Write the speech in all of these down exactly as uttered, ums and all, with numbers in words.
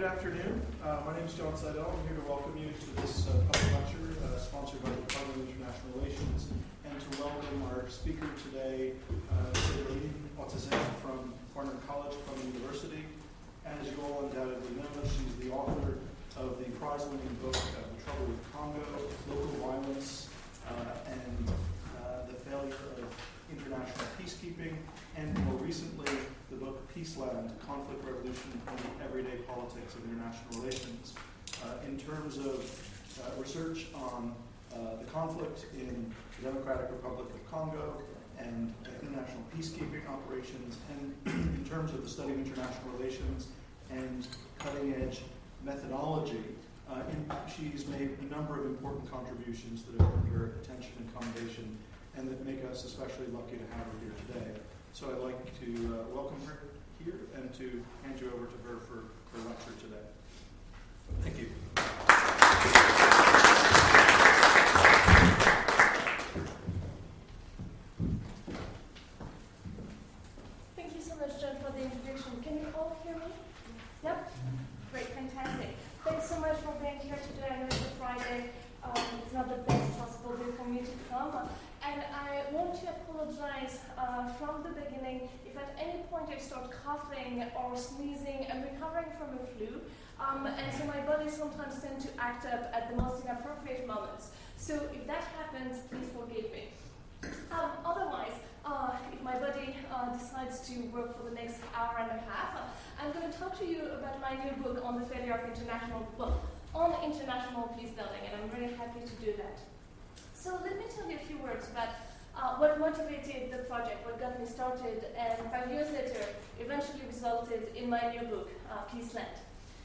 afternoon. Uh, my name is John Seidel. I'm here to welcome you to this uh, public lecture uh, sponsored by the Department of International Relations, and to welcome our speaker today, uh, Séverine Autazin from Cornell College from the University. As you all undoubtedly know, she's the author of the prize-winning book, uh, The Trouble with Congo, Local Violence, uh, and uh, the Failure of International Peacekeeping, and more recently, the book Peaceland, Conflict, Revolution, and the Everyday Politics of International Relations. Uh, in terms of uh, research on uh, the conflict in the Democratic Republic of Congo and uh, international peacekeeping operations, and in terms of the study of international relations and cutting-edge methodology, uh, in, she's made a number of important contributions that have earned her attention and commendation, and that make us especially lucky to have her here today. So I'd like to uh, welcome her here and to hand you over to her for her lecture today. Thank you. Thank you so much, John, for the introduction. Can you all hear me? Yep? Great, fantastic. Thanks so much for being here today. I know it's a Friday. Um, it's not the best possible day for me to come. And I want to apologize uh, from the beginning if at any point I start coughing or sneezing. I'm recovering from a flu, um, and so my body sometimes tends to act up at the most inappropriate moments. So if that happens, please forgive me. Um, otherwise, uh, if my body uh, decides to work for the next hour and a half, uh, I'm going to talk to you about my new book on the failure of international, well, on international peace building, and I'm really happy to do that. So let me tell you a few words about uh, what motivated the project, what got me started, and five years later eventually resulted in my new book, uh, Peaceland.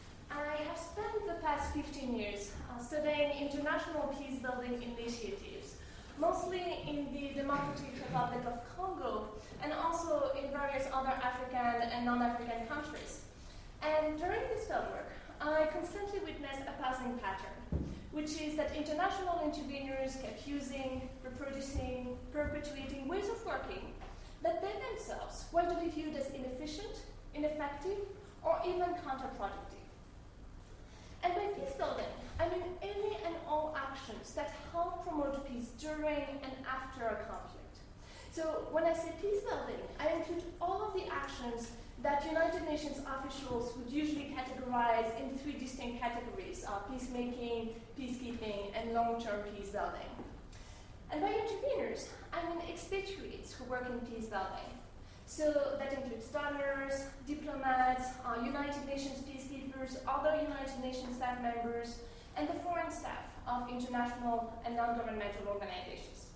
I have spent the past fifteen years uh, studying international peace-building initiatives, mostly in the Democratic Republic of Congo, and also in various other African and non-African countries. And during this fieldwork, I constantly witnessed a passing pattern, which is that international interveners kept using, reproducing, perpetuating ways of working that they themselves were to be viewed as inefficient, ineffective, or even counterproductive. And by peace building, I mean any and all actions that help promote peace during and after a conflict. So when I say peace building, I include all of the actions that United Nations officials would usually categorize in three distinct categories: uh, peacemaking, peacekeeping, and long-term peace building. And by interveners, I mean expatriates who work in peace building. So that includes donors, diplomats, uh, United Nations peacekeepers, other United Nations staff members, and the foreign staff of international and non-governmental organizations.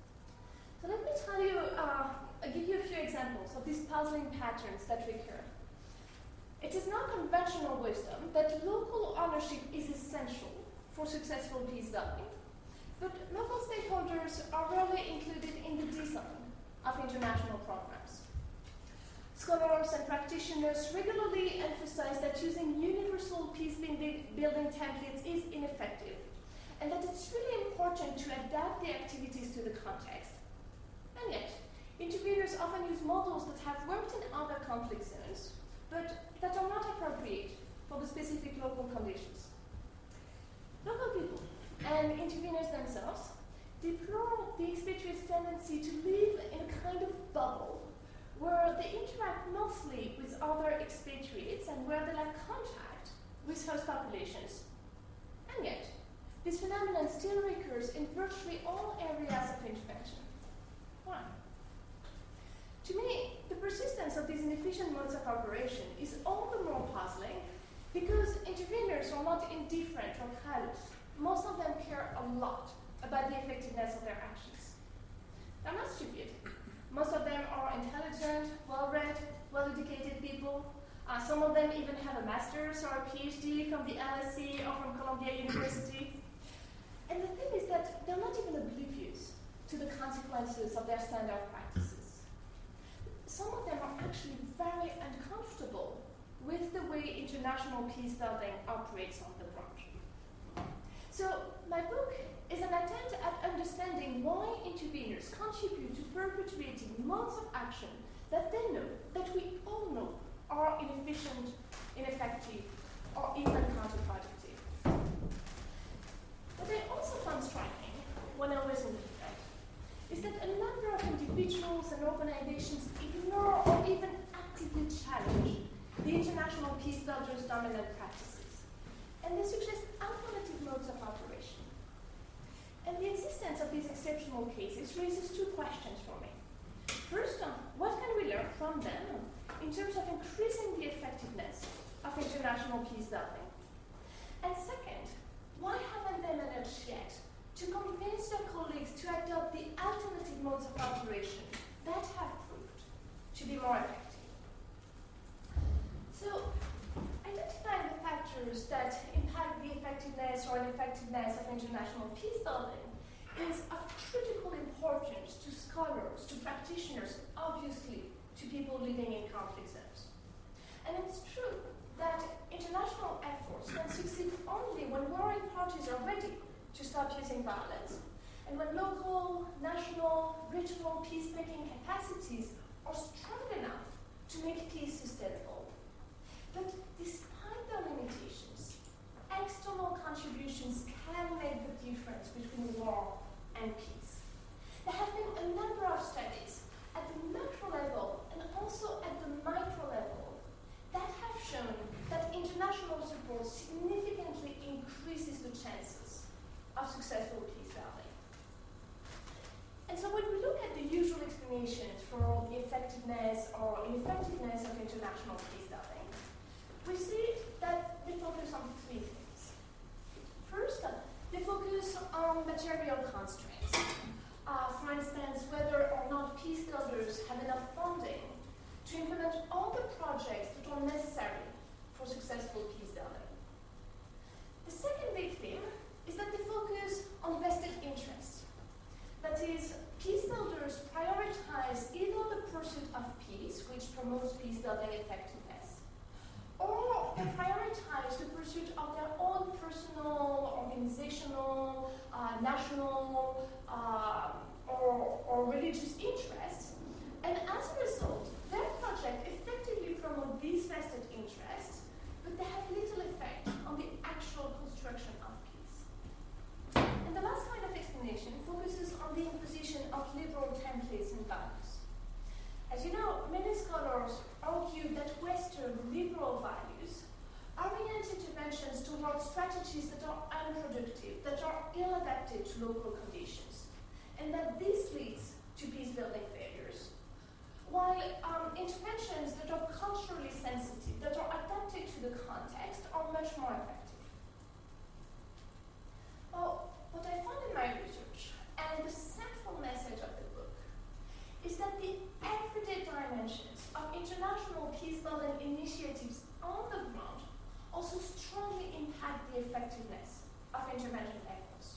So let me tell you, uh, I'll give you a few examples of these puzzling patterns that recur. It is not conventional wisdom that local ownership is essential for successful peace building, but local stakeholders are rarely included in the design of international programs. Scholars and practitioners regularly emphasize that using universal peace-building templates is ineffective, and that it's really important to adapt the activities to the context. And yet, interveners often use models that have worked in other conflict zones, but that are not appropriate for the specific local conditions. Local people and interveners themselves deplore the expatriates' tendency to live in a kind of bubble where they interact mostly with other expatriates and where they lack contact with host populations. And yet, this phenomenon still recurs in virtually all areas of intervention. Why? To me, the persistence of these inefficient modes of operation is all the more puzzling because interveners are not indifferent or callous. Most of them care a lot about the effectiveness of their actions. They're not stupid. Most of them are intelligent, well-read, well-educated people. Uh, some of them even have a master's or a PhD from the L S E or from Columbia University. And the thing is that they're not even oblivious to the consequences of their standard practices. Some of them are actually very uncomfortable with the way international peace building operates on the ground. So my book is an attempt at understanding why interveners contribute to perpetuating modes of action that they know, that we all know, are inefficient, ineffective, or peace builders' dominant practices. And they suggest alternative modes of operation. And the existence of these exceptional cases raises two questions for me. First, um, what can we learn from them in terms of increasing the effectiveness of international peace building? And second, why haven't they managed yet to convince their colleagues to adopt the alternative modes of operation that have proved to be more effective? So, identifying the factors that impact the effectiveness or ineffectiveness of international peace building is of critical importance to scholars, to practitioners, obviously to people living in conflict zones. And it's true that international efforts can succeed only when warring parties are ready to stop using violence, and when local, national, regional peacemaking capacities are strong enough to make peace sustainable. But despite their limitations, external contributions can make the difference between war and peace. There have been a number of studies at the macro level and also at the micro level that have shown that international support significantly increases the chances of successful peace building. And so when we look at the usual explanations for the effectiveness or ineffectiveness of international peace building, we see that they focus on three things. First, they focus on material constraints. Uh, for instance, whether or not peace builders have enough funding to implement all the projects that are necessary for successful peace building. The second big theme is that they focus on vested interests. That is, peace builders prioritize either the pursuit of peace, which promotes peace building effectiveness, or they prioritize the pursuit of their own personal, organizational, uh, national, uh, or, or religious interests. And as a result, their project effectively promotes these vested interests, but they have little effect on the actual construction of peace. And the last kind of explanation focuses on the imposition of liberal templates and values. As you know, many scholars argue that Western liberal values orient interventions towards strategies that are unproductive, that are ill-adapted to local conditions, and that this leads to peace-building failures. While um, interventions that are culturally sensitive, that are adapted to the context, are much more effective. Well, what I found in my research, and the central message of the book, is that the everyday dimensions of international peace-building initiatives on the ground also strongly impact the effectiveness of intervention efforts.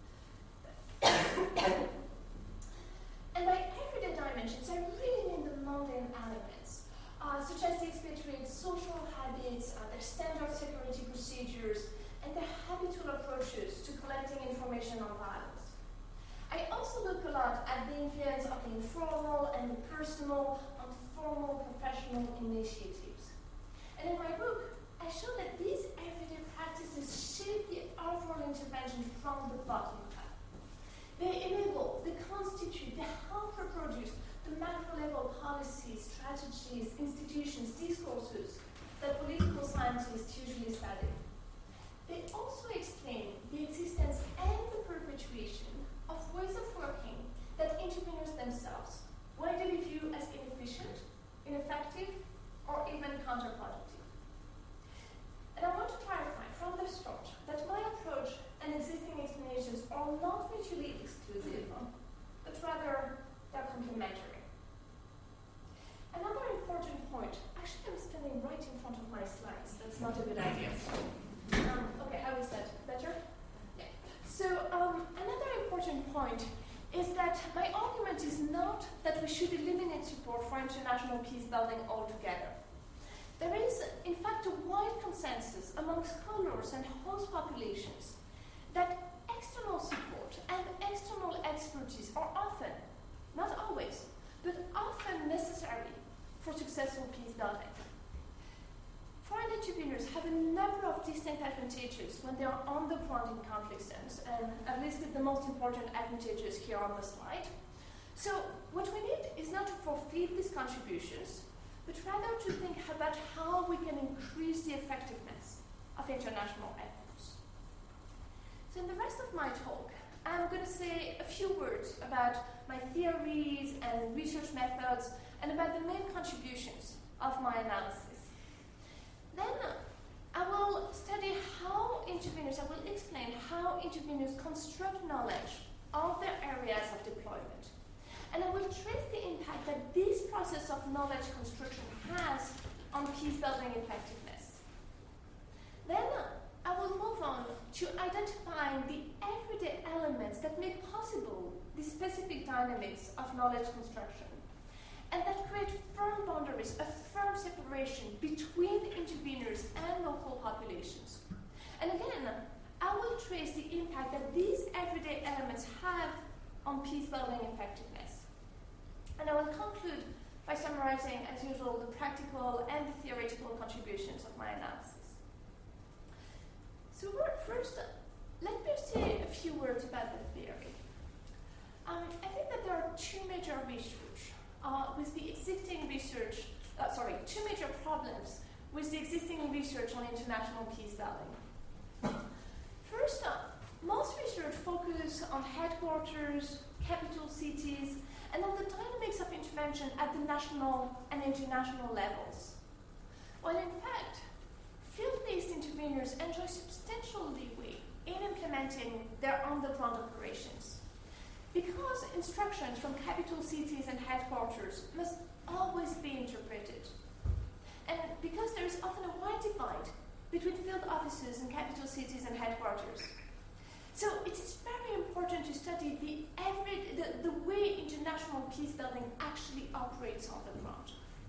And by everyday dimensions, I really mean the mundane elements, uh, such as the expatriates' social habits, uh, their standard security procedures, and their habitual approaches to collecting information on violence. I also look a lot at the influence of the informal and the personal on formal professional initiatives. And in my book, I show that these everyday practices shape the overall intervention from the bottom up. They enable, they constitute, they help reproduce the macro-level policies, strategies, institutions, discourses that political scientists usually study. They also explain the existence and the perpetuation of ways of working that interveners themselves widely view as inefficient, ineffective, or even counterproductive. And I want to clarify from the start that my approach and existing explanations are not mutually exclusive, but rather they're complementary. Another important point, actually I'm standing right in front of my slides, that's not a good idea. Um, okay, how is that? Better? Yeah. So um, another important point is that my argument is not that we should eliminate support for international peace building altogether. There is, in fact, a wide consensus among scholars and host populations that external support and external expertise are often, not always, but often necessary for successful peace building. Foreign interveners have a number of distinct advantages when they are on the ground in conflict zones, and I've listed the most important advantages here on the slide. So what we need is not to forfeit these contributions, but rather to think about how we can increase effectiveness of international efforts. So in the rest of my talk, I'm going to say a few words about my theories and research methods and about the main contributions of my analysis. Then I will study how interveners, I will explain how interveners construct knowledge of their areas of deployment. And I will trace the impact that this process of knowledge construction has on peace-building effectiveness. Then I will move on to identifying the everyday elements that make possible the specific dynamics of knowledge construction, and that create firm boundaries, a firm separation between interveners and local populations. And again, I will trace the impact that these everyday elements have on peace-building effectiveness. And I will conclude by summarizing, as usual, the practical and the theoretical contributions of my analysis. So first, let me say a few words about the theory. Um, I think that there are two major research uh, with the existing research, uh, sorry, two major problems with the existing research on international peace building. First, uh, most research focus on headquarters, capital cities, and on the dynamics of intervention at the national and international levels. While in fact, field-based interveners enjoy substantial leeway in implementing their on-the-ground operations, because instructions from capital cities and headquarters must always be interpreted, and because there is often a wide divide between field offices in capital cities and headquarters. So it is very important to study the, every, the, the way international peace building actually operates on the ground.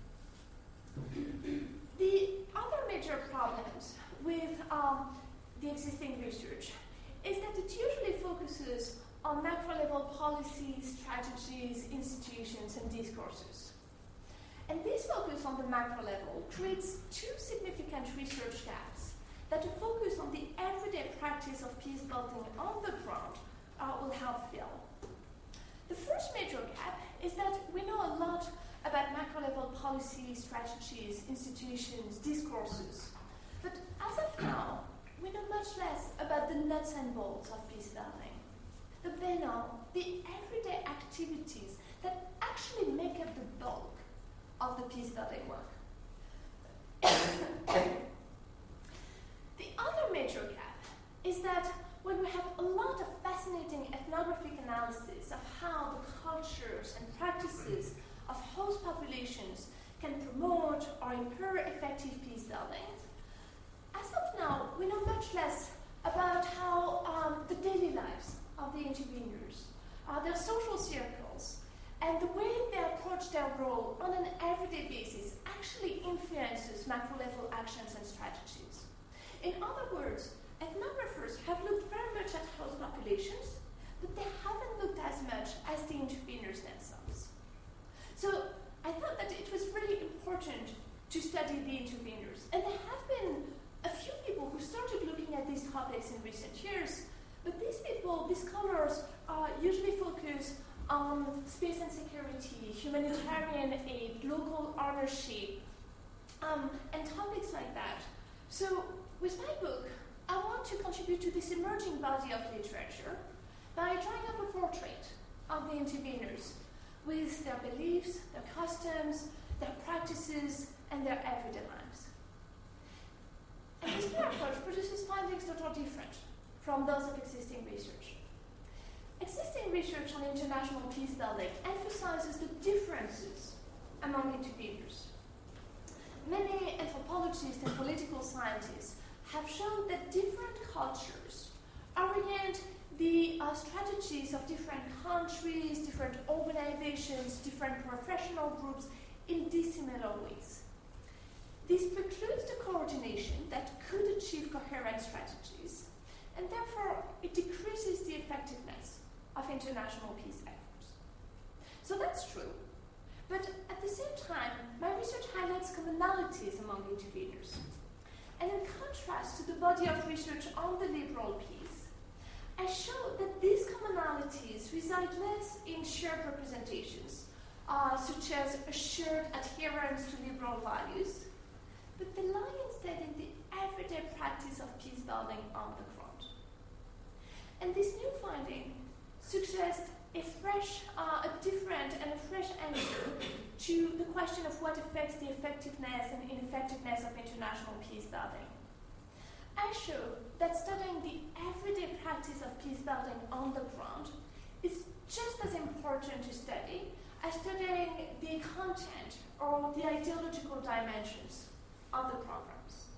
The other major problems with um, the existing research is that it usually focuses on macro-level policies, strategies, institutions, and discourses. And this focus on the macro level creates two significant research gaps that a focus on the everyday practice of peace building on the ground uh, will help fill. The first major gap is that we know a lot about macro-level policies, strategies, institutions, discourses. But as of now, we know much less about the nuts and bolts of peace building. The banal, the everyday activities that actually make up the bulk of the peace building work. The other major gap is that when we have a lot of fascinating ethnographic analysis of how the cultures and practices of host populations can promote or improve effective peace building, as of now, we know much less about how um, the daily lives of the interveners, uh, their social circles, and the way they approach their role on an everyday basis actually influences macro-level actions and strategies. In other words, ethnographers have looked very much at host populations, but they haven't looked as much as the interveners themselves. So I thought that it was really important to study the interveners. And there have been a few people who started looking at these topics in recent years, but these people, these scholars, uh, usually focus on space and security, humanitarian aid, local ownership, um, and topics like that. So with my book, I want to contribute to this emerging body of literature by drawing up a portrait of the interveners with their beliefs, their customs, their practices, and their everyday lives. And this new approach produces findings that are different from those of existing research. Existing research on international peace building emphasizes the differences among interveners. Many anthropologists and political scientists have shown that different cultures orient the uh, strategies of different countries, different organizations, different professional groups in dissimilar ways. This precludes the coordination that could achieve coherent strategies, and therefore it decreases the effectiveness of international peace efforts. So that's true. But at the same time, my research highlights commonalities among interveners. And in contrast to the body of research on the liberal peace, I showed that these commonalities reside less in shared representations, uh, such as a shared adherence to liberal values, but they lie instead in the building on the ground. And this new finding suggests a fresh, uh, a different and a fresh answer to the question of what affects the effectiveness and ineffectiveness of international peace building. I show that studying the everyday practice of peace building on the ground is just as important to study as studying the content or the ideological dimensions of the programs.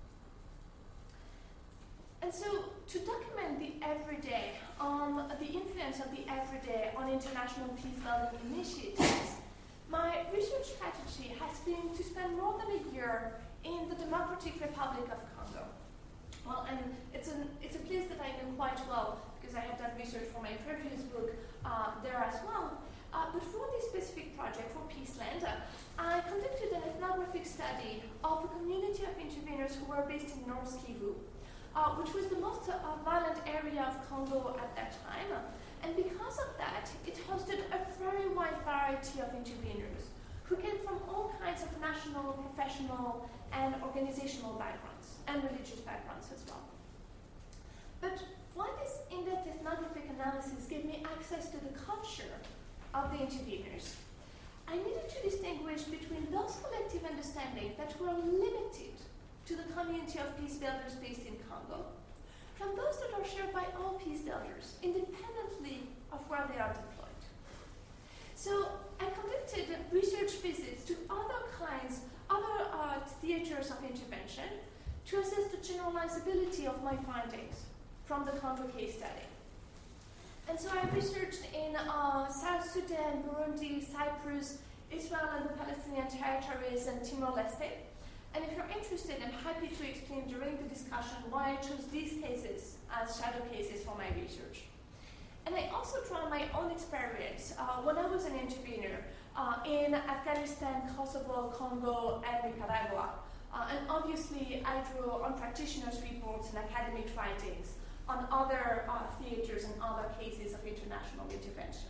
And so, to document the everyday, um, the influence of the everyday on international peace-building initiatives, my research strategy has been to spend more than a year in the Democratic Republic of Congo. Well, and it's, an, it's a place that I know quite well because I had done research for my previous book uh, there as well. Uh, but for this specific project, for Peaceland, uh, I conducted an ethnographic study of a community of interveners who were based in North Kivu, uh, which was the most uh, violent area of Congo at that time. And because of that, it hosted a very wide variety of interveners who came from all kinds of national, professional, and organizational backgrounds, and religious backgrounds as well. But while this in-depth ethnographic analysis gave me access to the culture of the interveners, I needed to distinguish between those collective understandings that were limited to the community of peace builders based in Congo, from those that are shared by all peace builders, independently of where they are deployed. So I conducted research visits to other kinds, other uh, theaters of intervention to assess the generalizability of my findings from the Congo case study. And so I researched in uh, South Sudan, Burundi, Cyprus, Israel and the Palestinian territories, and Timor-Leste. And if you're interested, I'm happy to explain during the discussion why I chose these cases as shadow cases for my research. And I also draw my own experience uh, when I was an intervener uh, in Afghanistan, Kosovo, Congo, and Nicaragua. Uh, and obviously, I drew on practitioners' reports and academic writings on other uh, theaters and other cases of international intervention.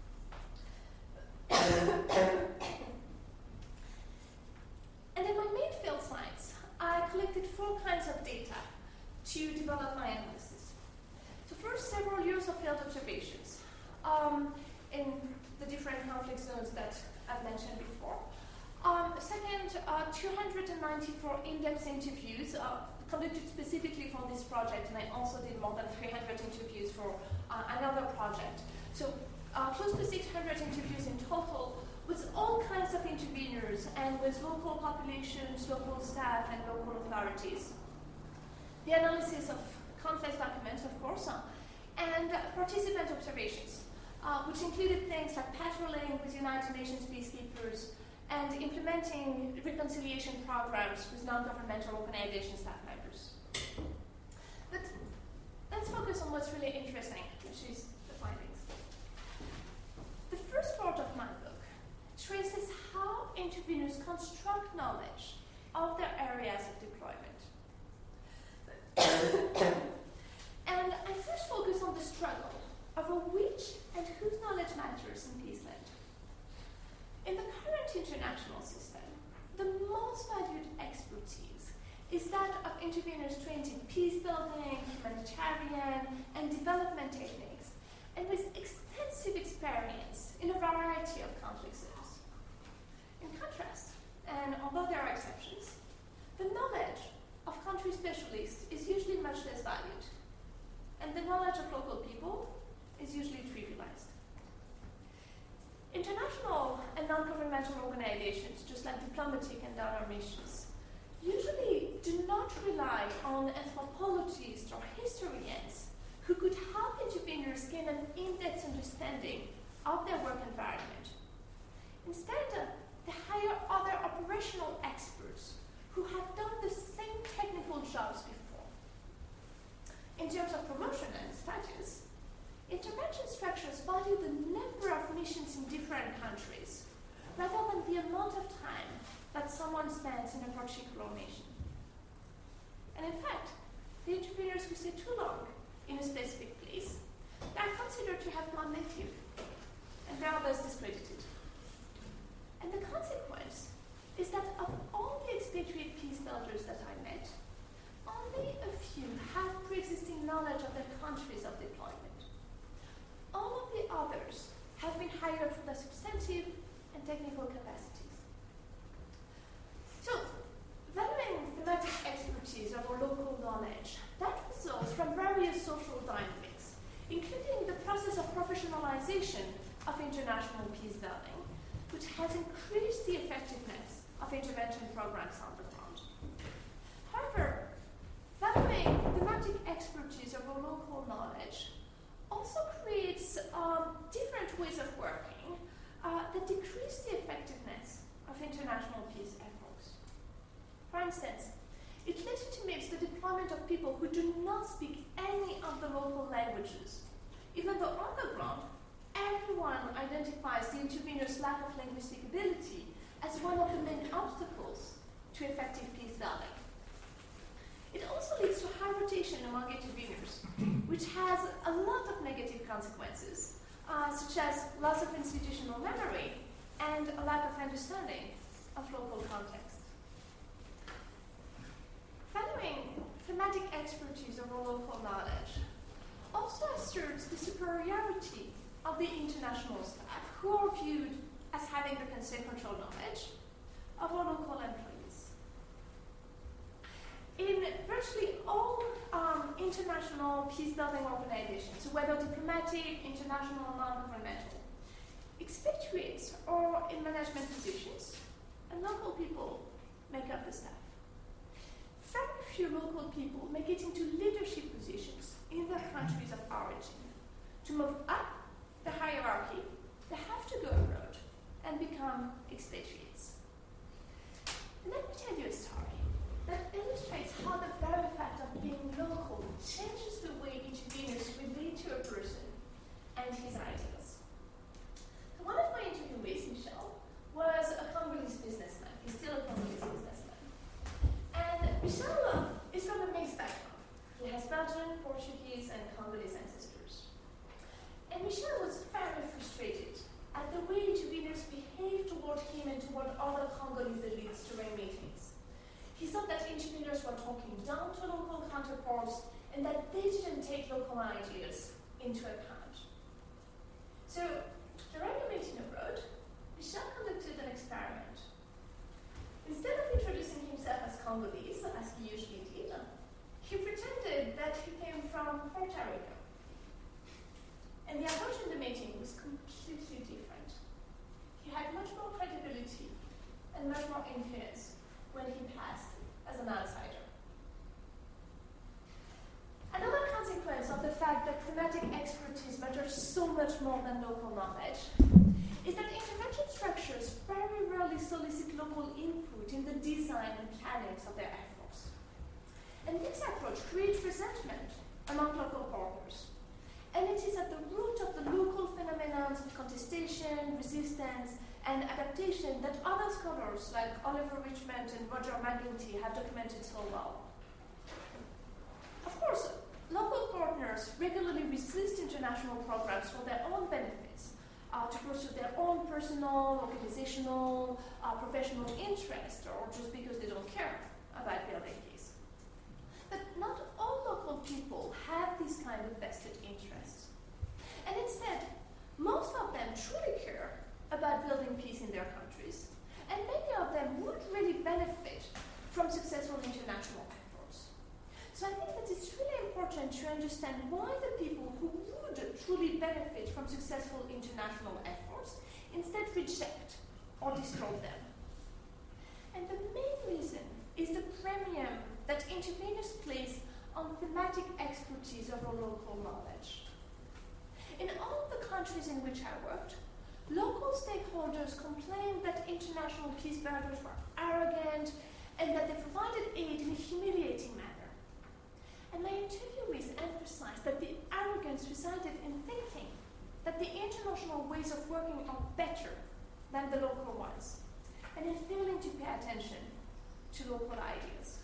And in my main field science, I collected four kinds of data to develop my analysis. So first, several years of field observations um, in the different conflict zones that I've mentioned before. Um, second, uh, two hundred ninety-four in-depth interviews uh, conducted specifically for this project, and I also did more than three hundred interviews for uh, another project. So uh, close to six hundred interviews in total with all kinds of interveners and with local populations, local staff, and local authorities. The analysis of complex documents, of course, uh, and uh, participant observations, uh, which included things like patrolling with United Nations peacekeepers and implementing reconciliation programs with non-governmental organization staff members. But let's focus on what's really interesting, which is the findings. The first part of my book traces how interveners construct knowledge of their areas of deployment. And I first focus on the struggle over which and whose knowledge matters in Peaceland. In the current international system, the most valued expertise is that of interveners trained in peace building, humanitarian, and development techniques, and with extensive experience in a variety of conflict zones. In contrast, and although there are exceptions, the knowledge of country specialists is usually much less valued, and the knowledge of local people is usually trivialized. International and non-governmental organizations, just like diplomatic and donor missions, usually do not rely on anthropologists or historians who could help interveners gain an in-depth understanding of their work environment. Instead, uh, they hire other operational experts who have done the same technical jobs before. In terms of promotion and status, intervention structures value the number of missions in different countries rather than the amount of time that someone spends in a particular nation. And in fact, the interveners who stay too long in a specific place, they are considered to have gone native, and they are thus discredited. And the consequence is that of all the expatriate peace builders that I met, only a few have required for their substantive and technical capacities. So, valuing thematic expertise of our local knowledge, that results from various social dynamics, including the process of professionalization of international peace building, which has increased the effectiveness of intervention programs on the ground. However, valuing thematic expertise of our local knowledge also creates um, different ways of working uh, that decrease the effectiveness of international peace efforts. For instance, it legitimates the deployment of people who do not speak any of the local languages, even though on the ground, everyone identifies the intervener's lack of linguistic ability as one of the main obstacles to effective peace building. It also leads to high rotation among interveners, which has a lot of negative consequences, uh, such as loss of institutional memory and a lack of understanding of local context. Valuing thematic expertise of our local knowledge also asserts the superiority of the international staff, who are viewed as having the conceptual knowledge of our local employees. In virtually all um, international peace-building organizations, whether diplomatic, international, or non-governmental, expatriates are in management positions, and local people make up the staff. Very few local people make it into leadership positions in their countries of origin. To move up the hierarchy, they have to go abroad and become expatriates. And let me tell you a story that illustrates how the very fact of being local changes the way interveners relate to a person and his ideas. So one of my interviewees, Michel, was a Congolese businessman. He's still a Congolese businessman. And Michel uh, is from a mixed background. He has Belgian, Portuguese, and Congolese ancestors. And Michel was very frustrated at the way interveners behaved toward him and toward other Congolese elites during meetings. He thought that interveners were talking down to local counterparts and that they didn't take local ideas into account. So, during a meeting abroad, Michel conducted an experiment. Instead of introducing himself as Congolese, as he usually did, he pretended that he came from Puerto Rico. And the approach in the meeting was completely different. He had much more credibility and much more influence when he passed as an outsider. Another consequence of the fact that thematic expertise matters so much more than local knowledge is that intervention structures very rarely solicit local input in the design and planning of their efforts. And this approach creates resentment among local partners. And it is at the root of the local phenomena of contestation, resistance, and adaptation that other scholars like Oliver Richmond and Roger McGinty have documented so well. Of course, local partners regularly resist international programs for their own benefits, uh, to pursue their own personal, organizational, uh, professional interest, or just because they don't care about building peace. But not all local people have this kind of vested interest. And instead, most of them truly care about building peace in their countries, and many of them would really benefit from successful international efforts. So I think that it's really important to understand why the people who would truly benefit from successful international efforts instead reject or destroy them. And the main reason is the premium that interveners place on thematic expertise of our local knowledge. In all of the countries in which I worked, local stakeholders complained that international peace builders were arrogant and that they provided aid in a humiliating manner. And my interviewees emphasized that the arrogance resided in thinking that the international ways of working are better than the local ones, and in failing to pay attention to local ideas.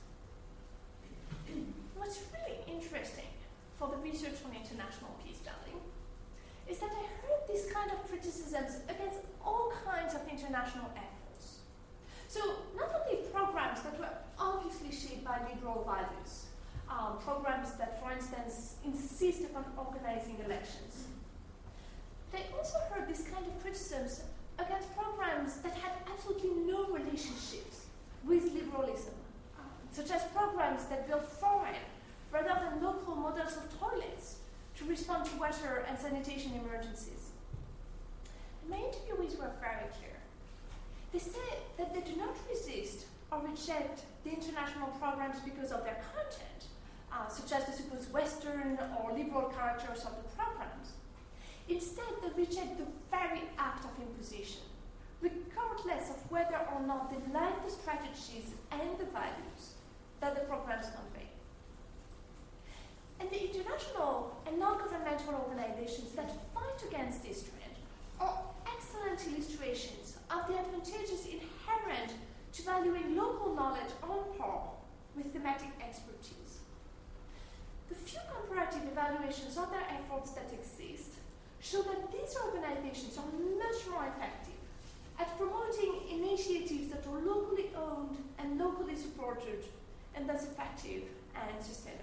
What's really interesting for the research on international peace building is that I heard these kind of criticisms against all kinds of international efforts. So not only programs that were obviously shaped by liberal values, um, programs that, for instance, insist upon organizing elections, they also heard this kind of criticisms against programs that had absolutely no relationships with liberalism, uh, such as programs that built foreign rather than local models of toilets to respond to water and sanitation emergencies. And my interviewees were very clear. They said that they do not resist or reject the international programs because of their content, uh, such as the supposed Western or liberal characters of the programs. Instead, they reject the very act of imposition, regardless of whether or not they like the strategies and the values that the programs convey. And the international and non-governmental organizations that fight against this trend are excellent illustrations of the advantages inherent to valuing local knowledge on par with thematic expertise. The few comparative evaluations of their efforts that exist show that these organizations are much more effective at promoting initiatives that are locally owned and locally supported, and thus effective and sustainable.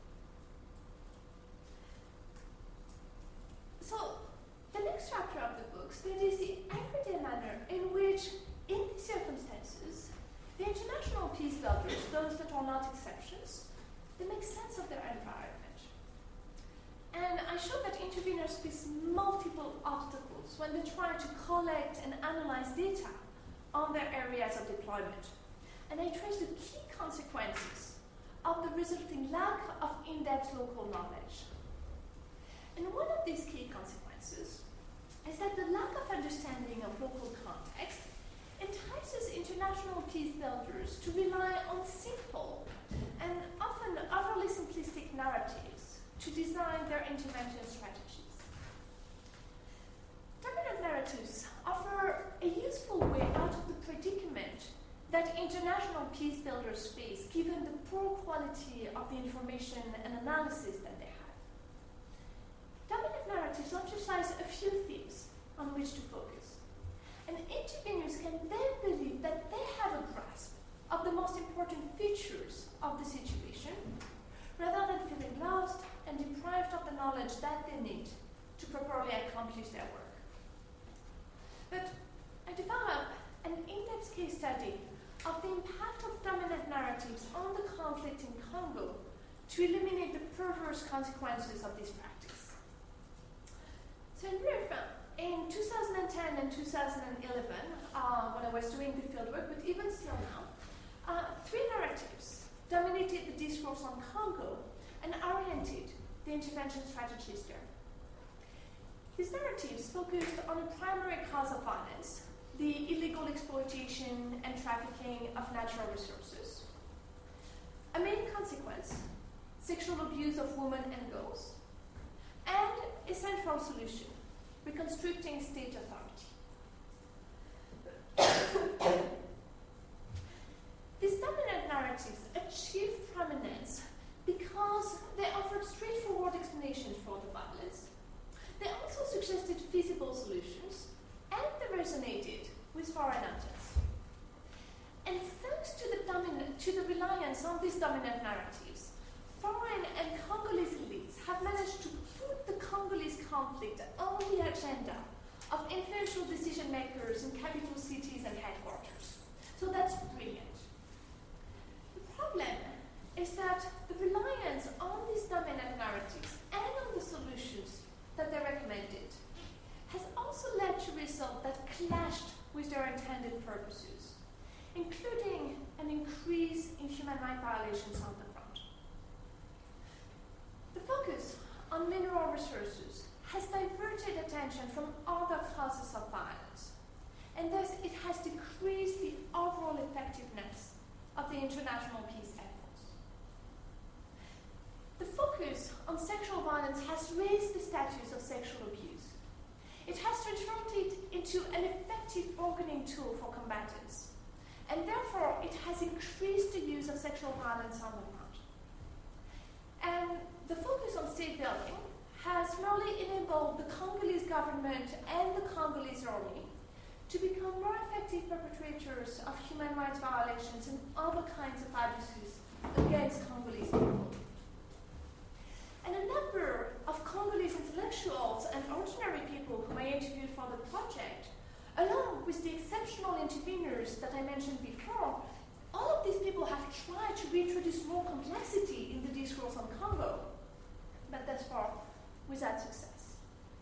So, the next chapter of the book studies the everyday manner in which, in these circumstances, the international peace builders, those that are not exceptions, they make sense of their environment. And I showed that interveners face multiple obstacles when they try to collect and analyze data on their areas of deployment. And I traced the key consequences of the resulting lack of in-depth local knowledge. And one of these key consequences is that the lack of understanding of local context entices international peace builders to rely on simple and often overly simplistic narratives to design their intervention strategies. Dominant narratives offer a useful way out of the predicament that international peace builders face given the poor quality of the information and analysis that they have. Dominant narratives emphasize a few themes on which to focus, and interveners can then believe that they have a grasp of the most important features of the situation, rather than feeling lost and deprived of the knowledge that they need to properly accomplish their work. But I developed an in-depth case study of the impact of dominant narratives on the conflict in Congo to eliminate the perverse consequences of this practice. So in brief, in two thousand ten and two thousand eleven, uh, when I was doing the fieldwork, but even still now, uh, three narratives dominated the discourse on Congo and oriented the intervention strategies there. These narratives focused on a primary cause of violence, the illegal exploitation and trafficking of natural resources. A main consequence, sexual abuse of women and girls. And a central solution, reconstructing state authority. These dominant narratives achieved prominence because they offered straightforward explanations for the violence. They also suggested feasible solutions, and they resonated with foreign actors. And thanks to the, dominant, to the reliance on these dominant narratives, foreign and Congolese elites have managed to put the Congolese conflict on the agenda of influential decision makers in capital cities and headquarters. So that's brilliant. The problem is that the reliance on these dominant narratives and on the solutions that they recommended has also led to results that clashed with their intended purposes, including an increase in human rights violations on the front. The focus on mineral resources has diverted attention from other causes of violence, and thus it has decreased the overall effectiveness of the international peace efforts. The focus on sexual violence has raised the status of sexual abuse. It has transformed it into an effective bargaining tool for combatants, and therefore it has increased the use of sexual violence on the front. And the focus on state building has merely enabled the Congolese government and the Congolese army to become more effective perpetrators of human rights violations and other kinds of abuses against Congolese people. And a number of Congolese intellectuals and ordinary people whom I I mentioned before, all of these people have tried to reintroduce more complexity in the discourse on Congo, but thus far without success.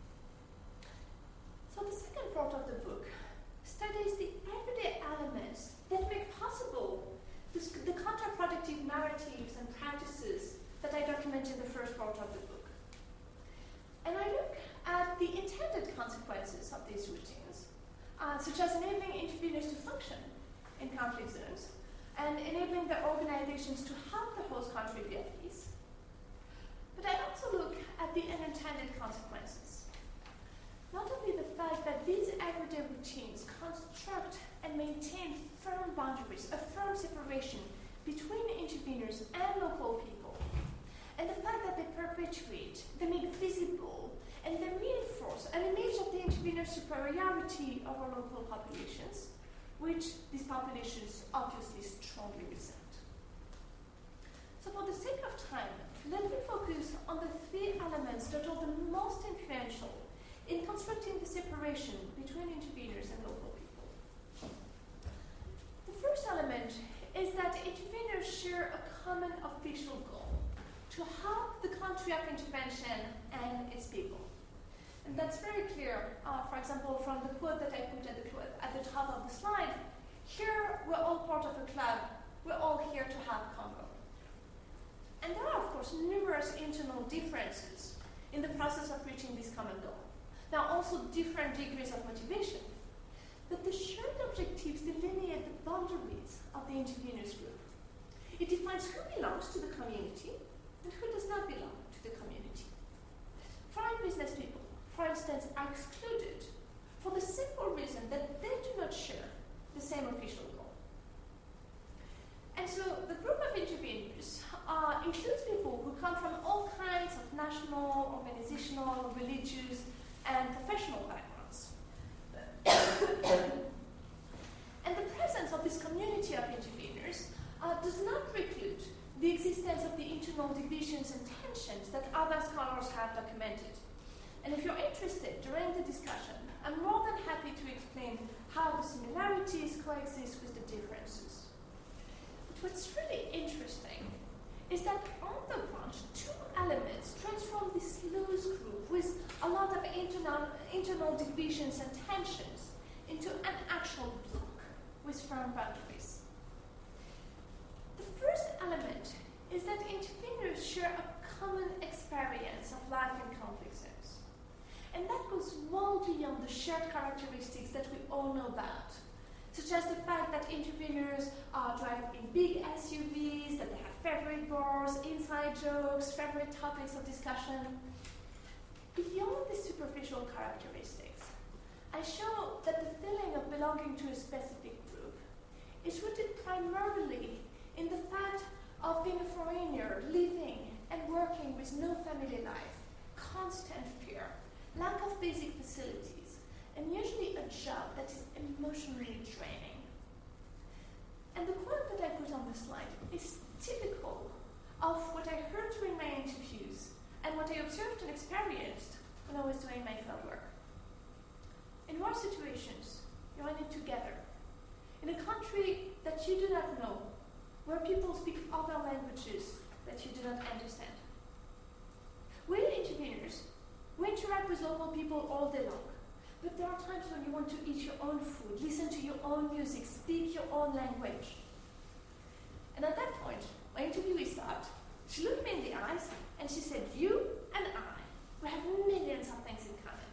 So the second part of the book studies the everyday elements that make possible this, the counterproductive narratives and practices that I document in the first part of the book. And I look at the intended consequences of these routines, uh, such as enabling interveners to function in conflict zones and enabling the organizations to help the host country be at peace. But I also look at the unintended consequences. Not only the fact that these everyday routines construct and maintain firm boundaries, a firm separation between interveners and local people, and the fact that they perpetuate, they make visible, and they reinforce an image of the intervener superiority over local populations, which these populations obviously strongly resent. So for the sake of time, let me focus on the three elements that are the most influential in constructing the separation between interveners and local people. The first element is that interveners share a common official goal: to help the country of intervention and its people. And that's very clear, uh, for example, from the quote that I put at the, at the top of the slide. Here, we're all part of a club. We're all here to help Congo. And there are, of course, numerous internal differences in the process of reaching this common goal. There are also different degrees of motivation. But the shared objectives delineate the boundaries of the interveners group. It defines who belongs to the community and who does not belong to the community. Foreign business people, for instance, are excluded for the simple reason that they do not share the same official goal. And so the group of interveners uh, includes people who come from all kinds of national, organizational, religious, and professional backgrounds. And the presence of this community of interveners uh, does not preclude the existence of the internal divisions and tensions that other scholars have documented. And if you're interested during the discussion, I'm more than happy to explain how the similarities coexist with the differences. But what's really interesting is that on the branch, two elements transform this loose group with a lot of internal, internal divisions and tensions into an actual block with firm boundaries. The first element is that interveners share a common experience of life in conflict zones. And that goes well beyond the shared characteristics that we all know about, such as the fact that interveners uh, drive in big S U Vs, that they have favorite bars, inside jokes, favorite topics of discussion. Beyond these superficial characteristics, I show that the feeling of belonging to a specific group is rooted primarily in the fact of being a foreigner, living and working with no family life, constant fear, lack of basic facilities, and usually a job that is emotionally draining. And the quote that I put on the slide is typical of what I heard during my interviews and what I observed and experienced when I was doing my fieldwork. In war situations, you're in it together, in a country that you do not know, where people speak other languages that you do not understand. We interveners, we interact with local people all day long, but there are times when you want to eat your own food, listen to your own music, speak your own language. And at that point, my interviewee stopped. She looked me in the eyes and she said, "You and I, we have millions of things in common."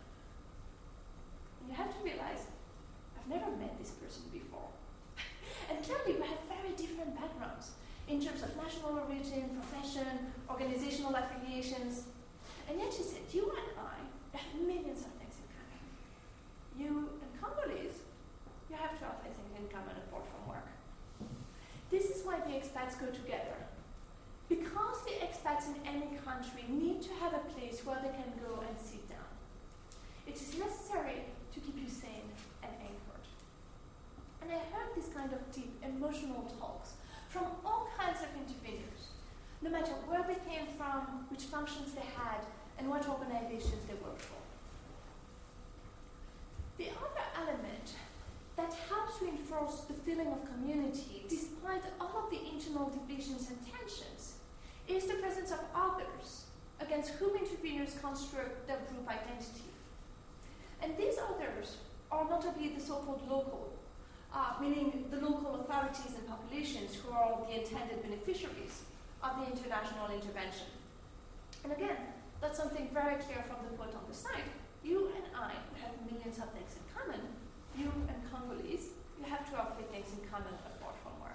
And you have to realize, I've never met this person before. And clearly we have very different backgrounds in terms of national origin, profession, organizational affiliations. And yet she said, "You and I, we have millions of things in common. You and Congolese, you have to have things in common apart from work." This is why the expats go together. Because the expats in any country need to have a place where they can go and sit down. It is necessary to keep you sane and anchored. And I heard this kind of deep emotional talks from all kinds of interveners, no matter where they came from, which functions they had, and what organizations they worked for. The other element that helps reinforce the feeling of community despite all of the internal divisions and tensions is the presence of others against whom interveners construct their group identity. And these others are notably the so-called local, uh, meaning the local authorities and populations who are the intended beneficiaries of the international intervention. And again, that's something very clear from the quote on the slide. You and I have millions of things in common. You and Congolese, you have two or three things in common apart from work.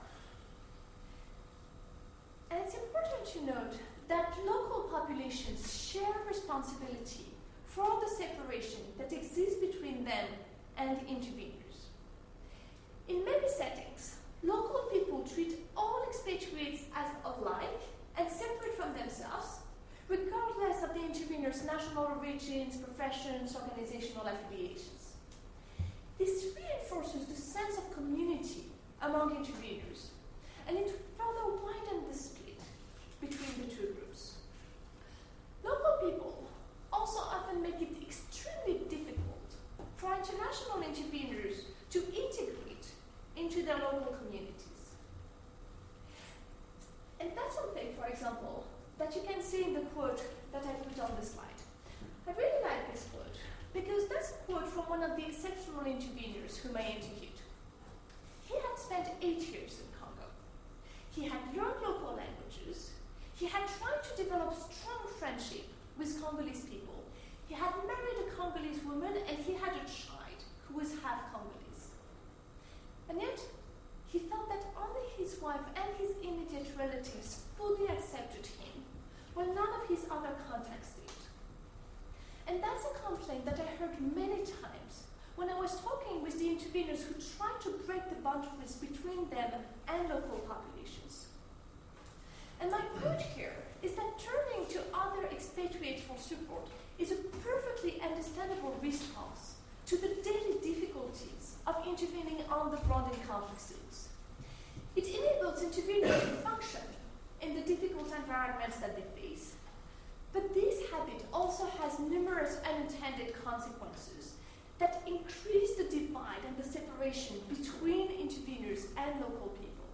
And it's important to note that local populations share responsibility for the separation that exists between them and the interveners. In many settings, local people treat all expatriates as alike and separate from themselves, regardless of the intervener's national origins, professions, organizational affiliations. This reinforces the sense of community among interveners, and it further widens the split between the two groups. Local people also often make it extremely difficult for international interveners to integrate into their local communities. And that's something, for example, that you can see in the quote that I put on the slide. I really like this quote because that's a quote from one of the exceptional interveners whom I interviewed. He had spent eight years in Congo. He had learned local languages. He had tried to develop strong friendship with Congolese people. He had married a Congolese woman and he had a child who was half Congolese. And yet, he felt that only his wife and his immediate relatives fully accepted him, while none of his other contacts did. And that's a complaint that I heard many times when I was talking with the interveners who tried to break the boundaries between them and local populations. And my point here is that turning to other expatriates for support is a perfectly understandable response to the daily difficulties of intervening on the ground in conflict zones. It enables interveners to function in the difficult environments that they face. But this habit also has numerous unintended consequences that increase the divide and the separation between interveners and local people.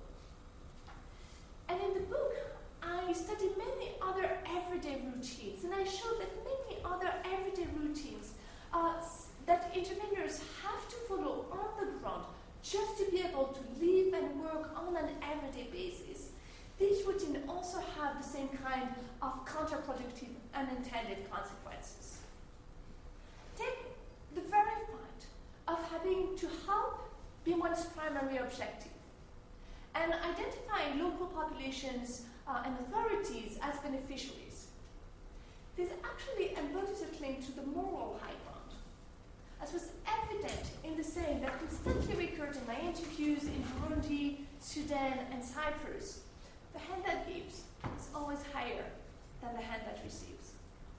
And in the book, I studied many other everyday routines, and I showed that many other everyday routines uh, that interveners have to follow on the ground just to be able to live and work on an everyday basis. These routines also have the same kind of counterproductive unintended consequences. Take the very fact of having to help be one's primary objective, and identifying local populations uh, and authorities as beneficiaries. This actually embodies a claim to the moral high ground, as was evident in the saying that constantly recurred in my interviews in Burundi, Sudan, and Cyprus. The hand that gives is always higher than the hand that receives.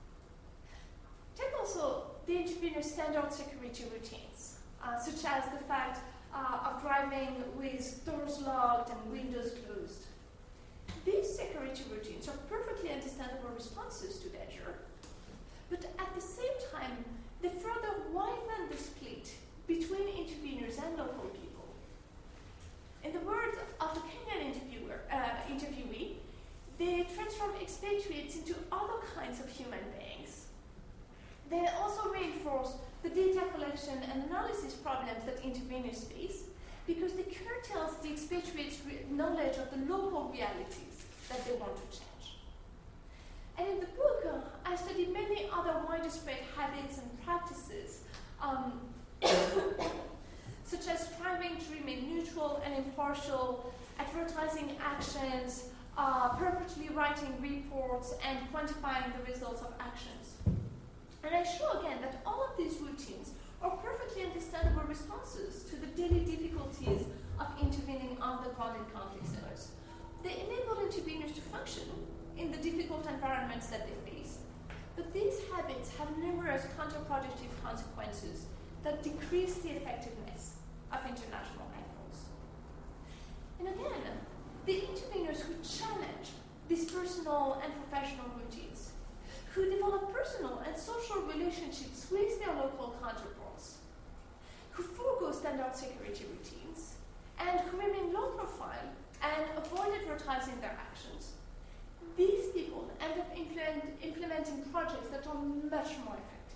Take also the intervener's standard security routines, uh, such as the fact uh, of driving with doors locked and windows closed. These security routines are perfectly understandable responses to danger, but at the same time, they further widen the split between interveners and local people. In the words of a Kenyan interviewer, uh, interviewee, they transform expatriates into other kinds of human beings. They also reinforce the data collection and analysis problems that interveners face because they curtails the expatriates' re- knowledge of the local realities that they want to change. And in the book, uh, I studied many other widespread habits and practices, um, such as striving to remain neutral and impartial, advertising actions, uh, purposely writing reports, and quantifying the results of actions. And I show again that all of these routines are perfectly understandable responses to the daily difficulties of intervening on the ground in conflict zones. They enable interveners to function in the difficult environments that they face. But these habits have numerous counterproductive consequences that decrease the effectiveness of international efforts. And again, the interveners who challenge these personal and professional routines, who develop personal and social relationships with their local counterparts, who forego standard security routines, and who remain low profile and avoid advertising their actions. These people end up implement, implementing projects that are much more effective.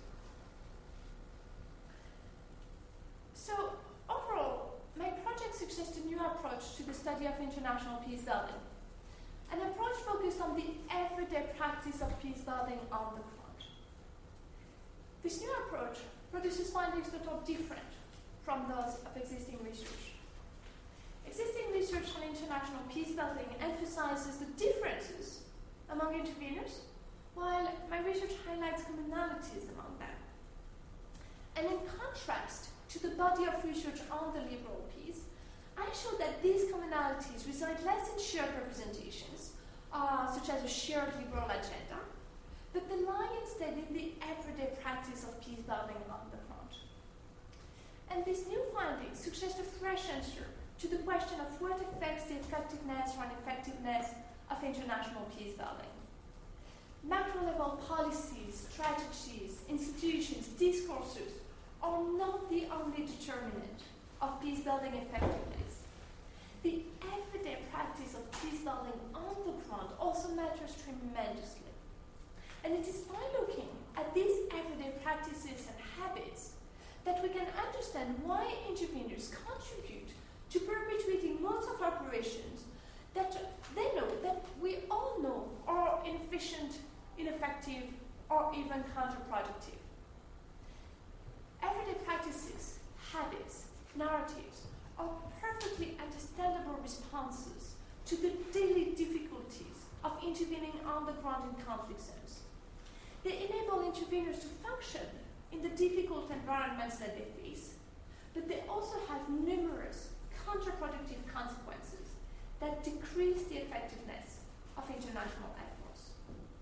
So overall, my project suggests a new approach to the study of international peace building, an approach focused on the everyday practice of peace building on the ground. This new approach produces findings that are different from those of existing research. Existing research on international peace building emphasizes the differences among interveners, while my research highlights commonalities among them. And in contrast to the body of research on the liberal peace, I show that these commonalities reside less in shared representations, uh, such as a shared liberal agenda, but they lie instead in the everyday practice of peace building on the ground. And these new findings suggest a fresh answer to the question of what affects the effectiveness or ineffectiveness of international peace building. Macro-level policies, strategies, institutions, discourses are not the only determinant of peace building effectiveness. The everyday practice of peace building on the ground also matters tremendously. And it is by looking at these everyday practices and habits that we can understand why interveners contribute to perpetuating modes of operations that they know, that we all know are inefficient, ineffective, or even counterproductive. Everyday practices, habits, narratives are perfectly understandable responses to the daily difficulties of intervening on the ground in conflict zones. They enable interveners to function in the difficult environments that they face, but they also have numerous counterproductive consequences that decrease the effectiveness of international efforts.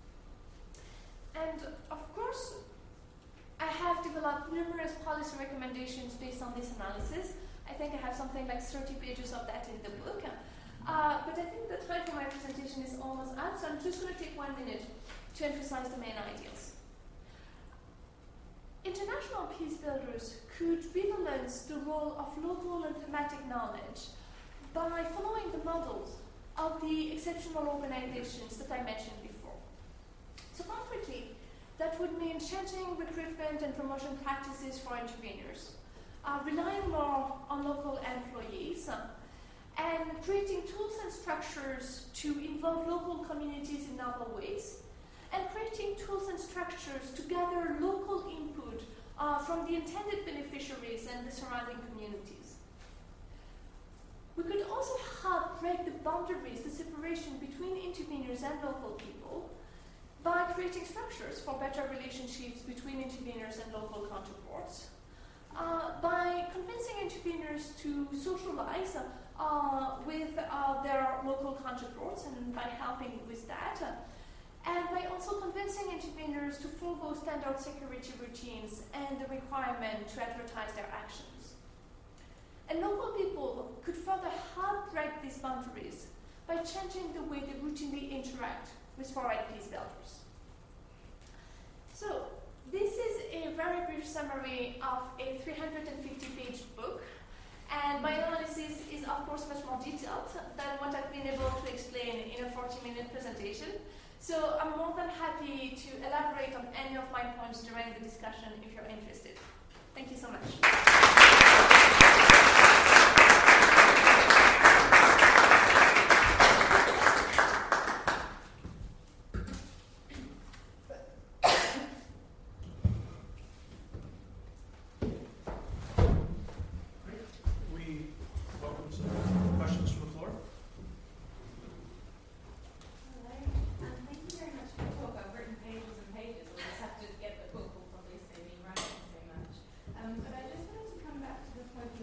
And of course, I have developed numerous policy recommendations based on this analysis. I think I have something like thirty pages of that in the book. Uh, but I think the time for my presentation is almost up, so I'm just going to take one minute to emphasize the main ideas. International peace builders could rebalance the role of local and thematic knowledge by following the models of the exceptional organizations that I mentioned before. So concretely, that would mean changing recruitment and promotion practices for interveners, uh, relying more on local employees, uh, and creating tools and structures to involve local communities in novel ways, and creating tools and structures to gather local input uh, from the intended beneficiaries and the surrounding communities. We could also help break the boundaries, the separation between interveners and local people, by creating structures for better relationships between interveners and local counterparts, uh, by convincing interveners to socialize uh, with uh, their local counterparts and by helping with that, uh, and by also convincing interveners to forego standard security routines and the requirement to advertise their actions. And local people could further help break these boundaries by changing the way they routinely interact with foreign peace builders. So, this is a very brief summary of a three hundred fifty page book, and my analysis is of course much more detailed than what I've been able to explain in a forty minute presentation. So I'm more than happy to elaborate on any of my points during the discussion if you're interested. Thank you so much. Um, but I just wanted to come back to the point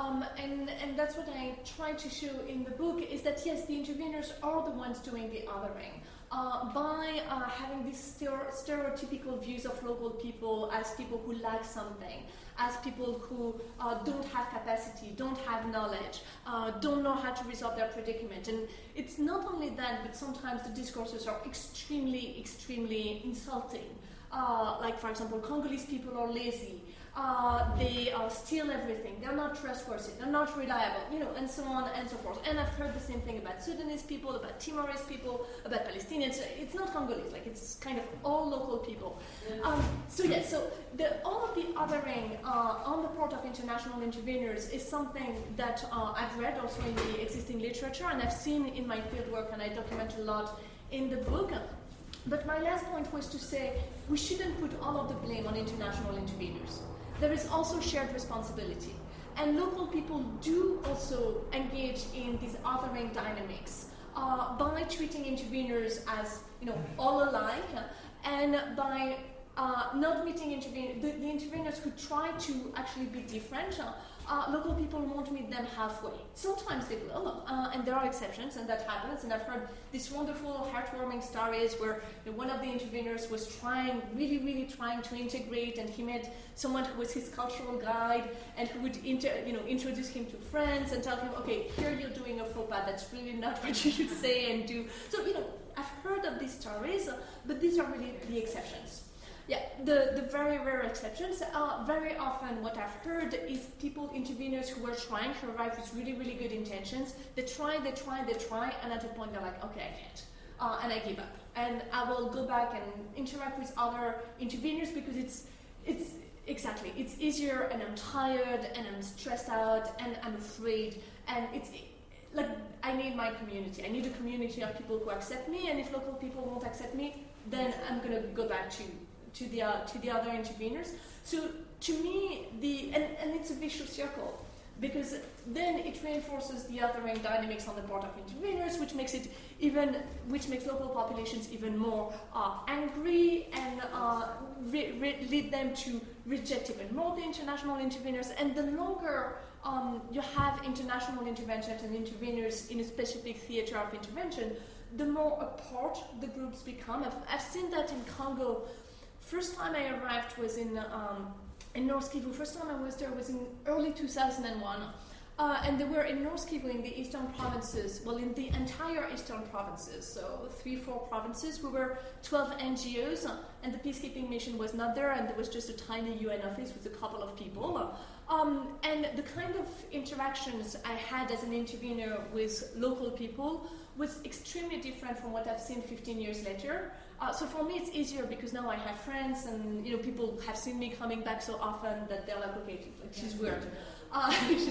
Um, and, and that's what I try to show in the book, is that yes, the interveners are the ones doing the othering. Uh, by uh, having these ster- stereotypical views of local people as people who lack something, as people who uh, don't have capacity, don't have knowledge, uh, don't know how to resolve their predicament. And it's not only that, but sometimes the discourses are extremely, extremely insulting. Uh, like, for example, Congolese people are lazy. Uh, they uh, steal everything, they're not trustworthy, they're not reliable, you know, and so on and so forth. And I've heard the same thing about Sudanese people, about Timorese people, about Palestinians. It's not Congolese, like it's kind of all local people. Um, so yes, yeah, so the, all of the othering uh, on the part of international interveners is something that uh, I've read also in the existing literature, and I've seen in my fieldwork, and I document a lot in the book. But my last point was to say we shouldn't put all of the blame on international interveners. There is also shared responsibility. And local people do also engage in these othering dynamics uh, by treating interveners as, you know, all alike, and by uh, not meeting interveners, the, the interveners who try to actually be different, uh, uh, local people won't meet them halfway. Sometimes they will, uh, and there are exceptions, and that happens. And I've heard these wonderful, heartwarming stories where, you know, one of the interveners was trying, really, really trying to integrate, and he met someone who was his cultural guide, and who would inter, you know, introduce him to friends and tell him, okay, here you're doing a faux pas, that's really not what you should say and do. So, you know, I've heard of these stories, uh, but these are really the exceptions. Yeah, the, the very rare exceptions. Uh, very often what I've heard is people, interveners who are trying to arrive with really, really good intentions. They try, they try, they try, and at a point they're like, okay, I can't. Uh, and I give up. And I will go back and interact with other interveners because it's, it's exactly, it's easier, and I'm tired, and I'm stressed out, and I'm afraid, and it's, like, I need my community. I need a community of people who accept me, and if local people won't accept me, then I'm going to go back to to the uh, to the other interveners. So to me, the and, and it's a vicious circle, because then it reinforces the othering dynamics on the part of interveners, which makes it even which makes local populations even more uh, angry, and uh, re- re- lead them to reject even more the international interveners. And the longer um, you have international interventions and interveners in a specific theater of intervention, the more apart the groups become. I've, I've seen that in Congo. First time I arrived was in um, in North Kivu. First time I was there was in early two thousand one. Uh, and they were in North Kivu, in the eastern provinces, well, in the entire eastern provinces, so three, four provinces. We were twelve N G Os, uh, and the peacekeeping mission was not there, and there was just a tiny U N office with a couple of people. Um, and the kind of interactions I had as an intervener with local people was extremely different from what I've seen fifteen years later. Uh, so for me, it's easier because now I have friends, and you know, people have seen me coming back so often that they're like, okay, like, she's weird. Uh,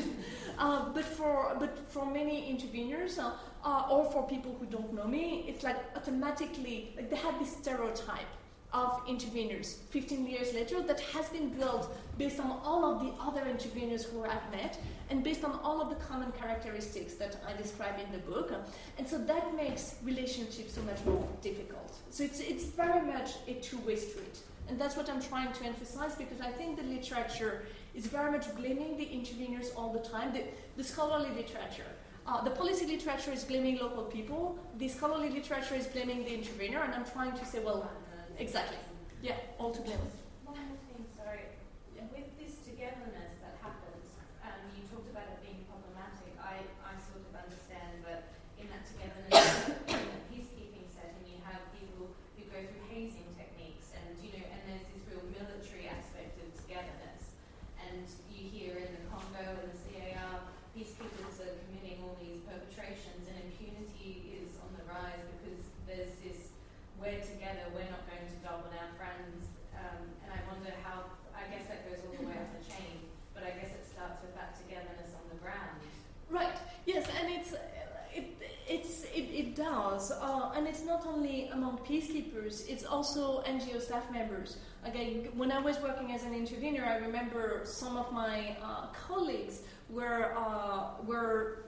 uh, but for but for many interveners, uh, uh, or for people who don't know me, it's like automatically, like they have this stereotype of interveners fifteen years later that has been built based on all of the other interveners who I've met, and based on all of the common characteristics that I describe in the book. And so that makes relationships so much more difficult. So it's it's very much a two-way street. And that's what I'm trying to emphasize, because I think the literature is very much blaming the interveners all the time. The, the scholarly literature. Uh, the policy literature is blaming local people. The scholarly literature is blaming the intervener. And I'm trying to say, well, exactly. Yeah, all to blame. One more thing, sorry. Yeah. With this togetherness that happens, um, you talked about it being problematic. I, I sort of understand that in that togetherness, in a peacekeeping setting, you have people who go through hazing techniques, and you know, and there's this real military aspect of togetherness. And you hear in the Congo and the C A R, peacekeepers are committing all these perpetrations, and impunity is on the rise because there's this, we're together, we're not going to dog on our friends. Um, and I wonder how, I guess that goes all the way up the chain, but I guess it starts with that togetherness on the ground. Right, yes, and it's, it, it's, it, it does. Uh, and it's not only among peacekeepers, it's also N G O staff members. Again, when I was working as an intervener, I remember some of my uh, colleagues were, uh, were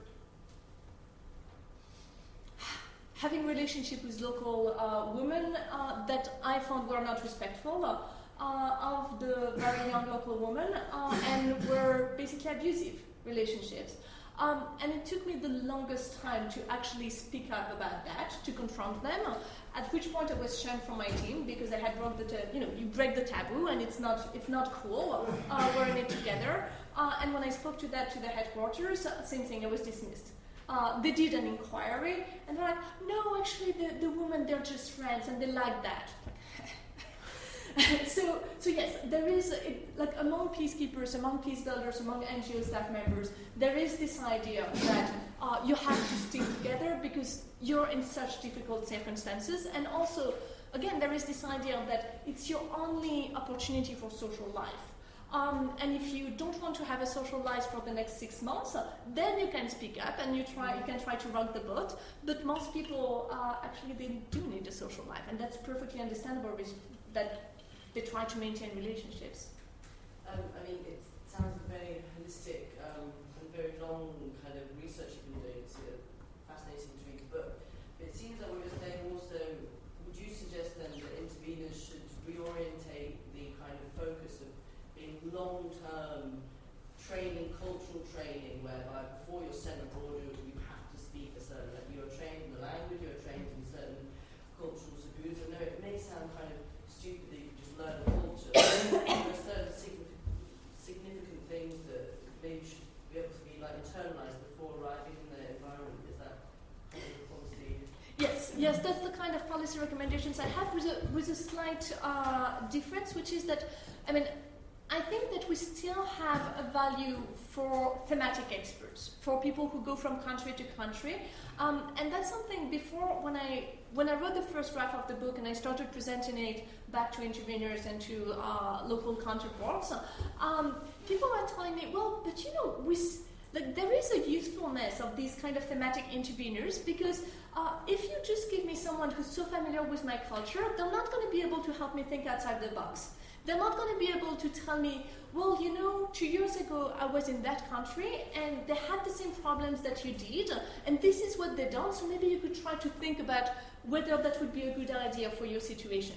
having relationship with local uh, women uh, that I found were not respectful uh, of the very young local woman, uh, and were basically abusive relationships. Um, and it took me the longest time to actually speak up about that, to confront them. At which point I was shunned from my team because I had broke the, ta- you know, you break the taboo and it's not, it's not cool. Uh, we're in it together. Uh, and when I spoke to that to the headquarters, uh, same thing. I was dismissed. Uh, they did an inquiry and they're like, no, actually the, the women, they're just friends and they like that. so, so yes, there is, it, like among peacekeepers, among peace builders, among N G O staff members, there is this idea that uh, you have to stick together because you're in such difficult circumstances. And also, again, there is this idea that it's your only opportunity for social life. Um, and if you don't want to have a social life for the next six months, uh, then you can speak up and you try. You can try to rock the boat. But most people uh, actually they do need a social life, and that's perfectly understandable. With that they try to maintain relationships. Um, I mean, it sounds very holistic um, and very long kind of research you've been doing. It's uh, fascinating to read the book. But it seems that what you're saying also, would you suggest then that interveners should reorientate the kind of focus of being long-term training, cultural training, whereby before you're sent abroad, you, you have to speak a certain, like you're trained in the language, you're trained in certain cultural taboos. I know it may sound kind of stupid that you just learn the culture, but there are certain significant, significant things that maybe should be able to be like internalized before arriving in the environment. Is that kind of the policy? Yes, yes, that's the kind of policy recommendations I have with a, with a slight uh, difference, which is that, I mean, I think that we still have a value for thematic experts, for people who go from country to country. Um, and that's something before, when I when I wrote the first draft of the book and I started presenting it back to interveners and to uh, local counterparts, um, people were telling me, well, but you know, we, like, there is a usefulness of these kind of thematic interveners because uh, if you just give me someone who's so familiar with my culture, they're not going to be able to help me think outside the box. They're not going to be able to tell me, well, you know, two years ago I was in that country and they had the same problems that you did, and this is what they done, so maybe you could try to think about whether that would be a good idea for your situation.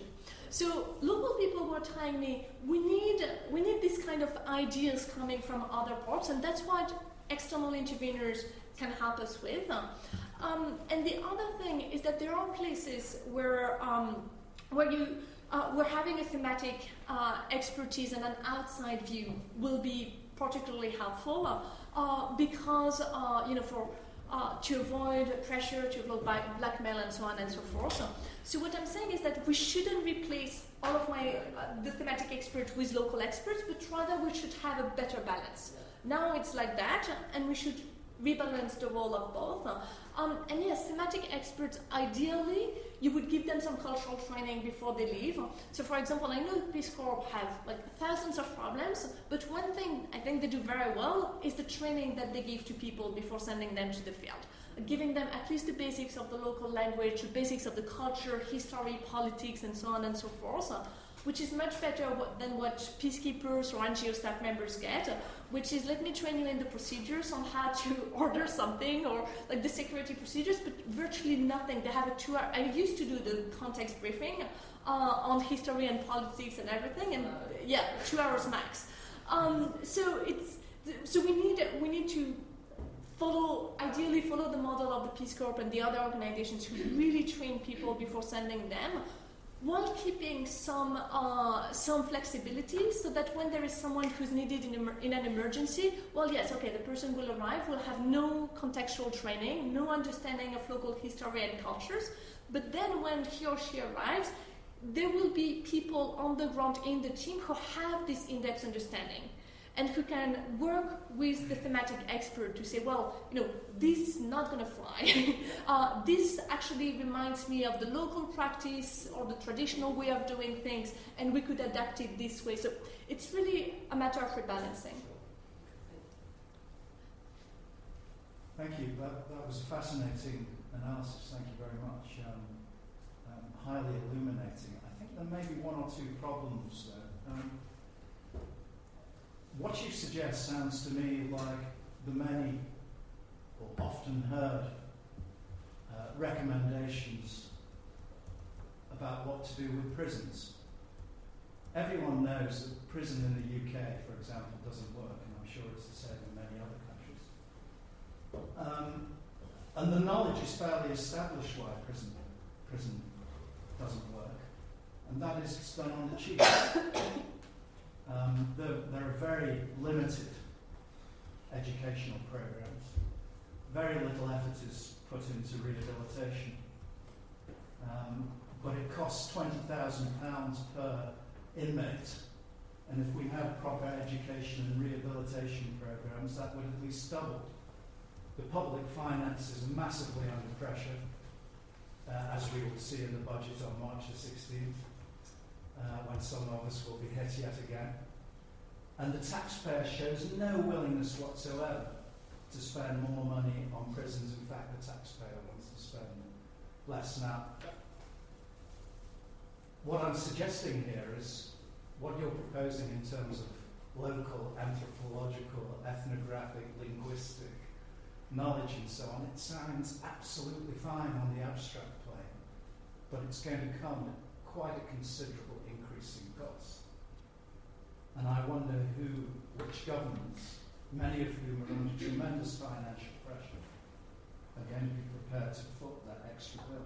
So local people were telling me, we need, we need this kind of ideas coming from other parts, and that's what external interveners can help us with. Um, and the other thing is that there are places where, um, where you... Uh, where having a thematic uh, expertise and an outside view will be particularly helpful uh, uh, because, uh, you know, for uh, to avoid pressure, to avoid blackmail and so on and so forth. So, so what I'm saying is that we shouldn't replace all of my uh, the thematic experts with local experts, but rather we should have a better balance. Now it's like that, and we should rebalance the role of both. Um, and yes, thematic experts, ideally, you would give them some cultural training before they leave. So for example, I know Peace Corps have like thousands of problems, but one thing I think they do very well is the training that they give to people before sending them to the field. Giving them at least the basics of the local language, the basics of the culture, history, politics, and so on and so forth, which is much better than what peacekeepers or N G O staff members get, which is let me train you in the procedures on how to order something or like the security procedures, but virtually nothing. They have a two hour, I used to do the context briefing uh, on history and politics and everything, and yeah, two hours max. Um, so it's, so we need, we need to follow, ideally follow the model of the Peace Corps and the other organizations who really train people before sending them, while keeping some uh, some flexibility, so that when there is someone who's needed in, emer- in an emergency, well, yes, okay, the person will arrive, will have no contextual training, no understanding of local history and cultures, but then when he or she arrives, there will be people on the ground in the team who have this in-depth understanding and who can work with the thematic expert to say, well, you know, this is not going to fly. uh, this actually reminds me of the local practice or the traditional way of doing things, and we could adapt it this way. So it's really a matter of rebalancing. Thank you. That, that was a fascinating analysis. Thank you very much. Um, um, highly illuminating. I think there may be one or two problems there. Um, What you suggest sounds to me like the many or often heard uh, recommendations about what to do with prisons. Everyone knows that prison in the U K, for example, doesn't work, and I'm sure it's the same in many other countries. Um, and the knowledge is fairly established why prison, prison doesn't work, and that is it's done on the cheap. um, there, there are very limited educational programs. Very little effort is put into rehabilitation. Um, but it costs twenty thousand pounds per inmate. And if we had proper education and rehabilitation programs, that would at least double. The public finances are massively under pressure, uh, as we will see in the budget on March the sixteenth, uh, when some of us will be hit yet again. And the taxpayer shows no willingness whatsoever to spend more money on prisons. In fact, the taxpayer wants to spend less. Now, what I'm suggesting here is what you're proposing in terms of local, anthropological, ethnographic, linguistic knowledge and so on. It sounds absolutely fine on the abstract plane, but it's going to come at quite a considerable increase in cost. And I wonder who, which governments, many of whom are under tremendous financial pressure, are going to be prepared to foot that extra bill.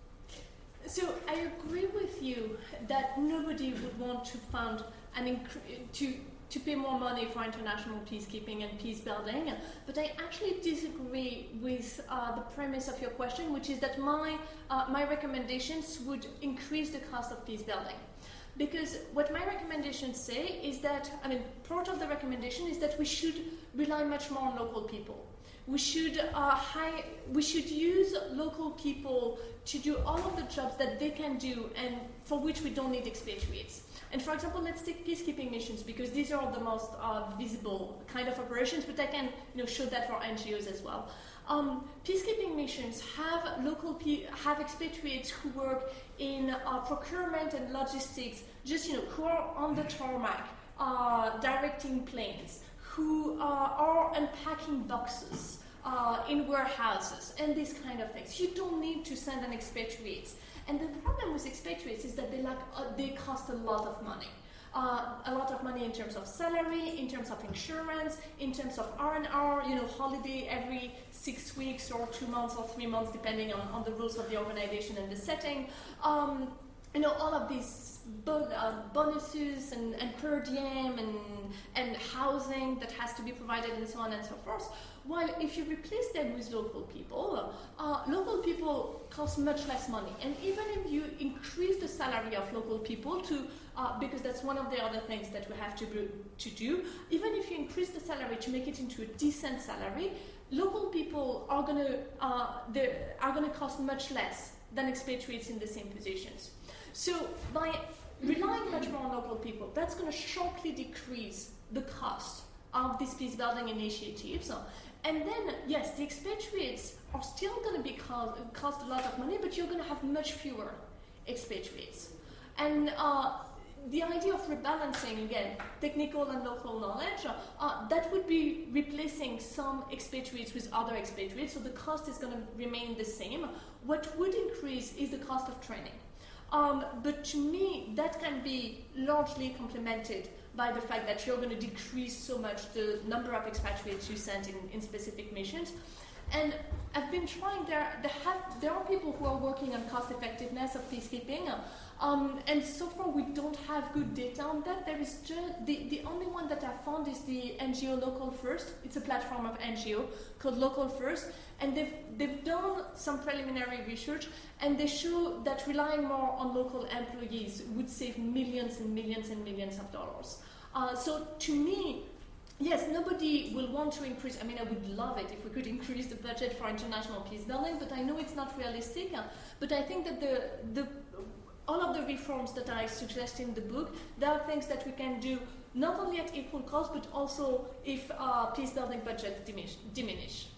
So I agree with you that nobody would want to fund an inc- to to pay more money for international peacekeeping and peace building, but I actually disagree with uh, the premise of your question, which is that my uh, my recommendations would increase the cost of peace building. Because what my recommendations say is that, I mean, part of the recommendation is that we should rely much more on local people. We should uh, high, we should use local people to do all of the jobs that they can do and for which we don't need expatriates. And for example, let's take peacekeeping missions, because these are the most uh, visible kind of operations, but I can you know, show that for N G Os as well. Um, peacekeeping missions have local pe- have expatriates who work in uh, procurement and logistics, just you know, who are on the tarmac, uh, directing planes, who uh, are unpacking boxes uh, in warehouses, and these kind of things. You don't need to send an expatriate. And the problem with expatriates is that they like uh, they cost a lot of money. Uh, a lot of money in terms of salary, in terms of insurance, in terms of R and R, you know, holiday every six weeks or two months or three months, depending on, on the rules of the organization and the setting. Um, you know, all of these bo- uh, bonuses and, and per diem and, and housing that has to be provided and so on and so forth. While if you replace them with local people, uh, local people cost much less money. And even if you increase the salary of local people to, uh, because that's one of the other things that we have to, to do, even if you increase the salary to make it into a decent salary, local people are going to uh, are going to cost much less than expatriates in the same positions. So by relying much more on local people, that's going to sharply decrease the cost of these peace building initiatives. And then, yes, the expatriates are still going to be cost, cost a lot of money, but you're going to have much fewer expatriates. And uh, the idea of rebalancing, again, technical and local knowledge, uh, that would be replacing some expatriates with other expatriates, so the cost is going to remain the same. What would increase is the cost of training. Um, but to me, that can be largely complemented by the fact that you're going to decrease so much the number of expatriates you send in, in specific missions. And I've been trying, there, there, have, there are people who are working on cost effectiveness of peacekeeping, um, and so far we don't have good data on that. There is just, the, the only one that I've found is the N G O Local First. It's a platform of N G O called Local First, and they've, they've done some preliminary research, and they show that relying more on local employees would save millions and millions and millions of dollars. Uh, so to me, yes, nobody will want to increase, I mean, I would love it if we could increase the budget for international peace building, but I know it's not realistic. Uh, but I think that the, the, all of the reforms that I suggest in the book, there are things that we can do not only at equal cost, but also if uh, peace building budgets diminish. diminish.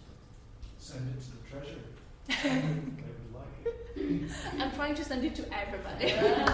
Send it to the Treasury. They would like it. I'm trying to send it to everybody.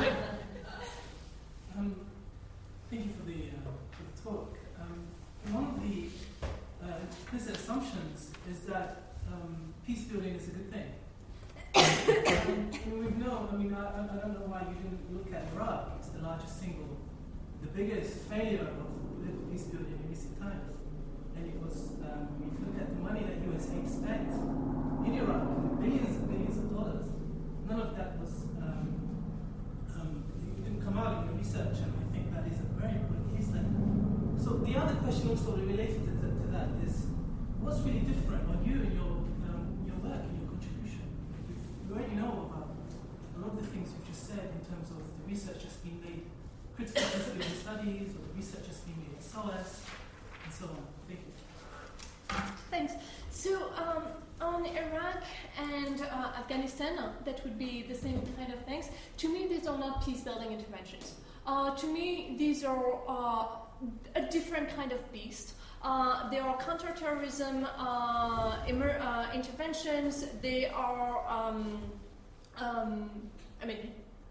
um, thank you for the, uh, for the talk. Um, one of the uh, implicit assumptions is that um, peace building is a good thing. um, and we've known, I mean, I, I don't know why you didn't look at Iraq. It's the largest single, the biggest failure of political peace building in recent times. and it was, um, if you look at the money that U S A spent in Iraq, billions and billions of dollars, none of that was, um, um, it didn't come out in the research, and I think that is a very important case study. So the other question also related to, to, to that is, what's really different on you and your, um, your work and your contribution? You already know about a lot of the things you just said in terms of the research that's being made, critical disability studies, or the research that's being made at S O A S, and so on. Thank you. Thanks. So um, on Iraq and uh, Afghanistan, uh, that would be the same kind of things. To me, these are not peace-building interventions. Uh, to me, these are uh, a different kind of beast. Uh, they are counterterrorism uh, emer- uh, interventions. They are, um, um, I mean,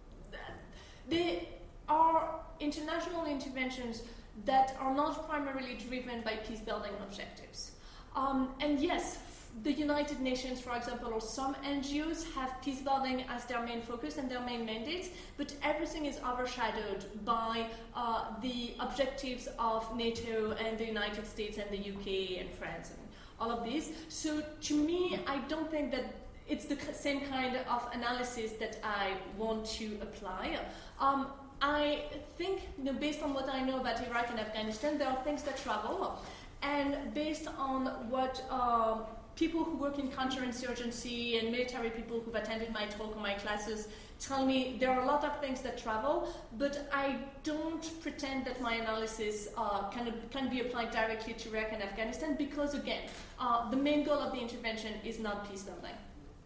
they are international interventions that are not primarily driven by peace-building objectives. Um, and yes, the United Nations, for example, or some N G Os have peace-building as their main focus and their main mandates, but everything is overshadowed by uh, the objectives of NATO and the United States and the U K and France and all of these. So to me, I don't think that it's the same kind of analysis that I want to apply. Um, I think, you know, based on what I know about Iraq and Afghanistan, there are things that travel, and based on what uh, people who work in counterinsurgency and military people who've attended my talk or my classes tell me, there are a lot of things that travel, but I don't pretend that my analysis uh, can, can be applied directly to Iraq and Afghanistan because, again, uh, the main goal of the intervention is not peace building.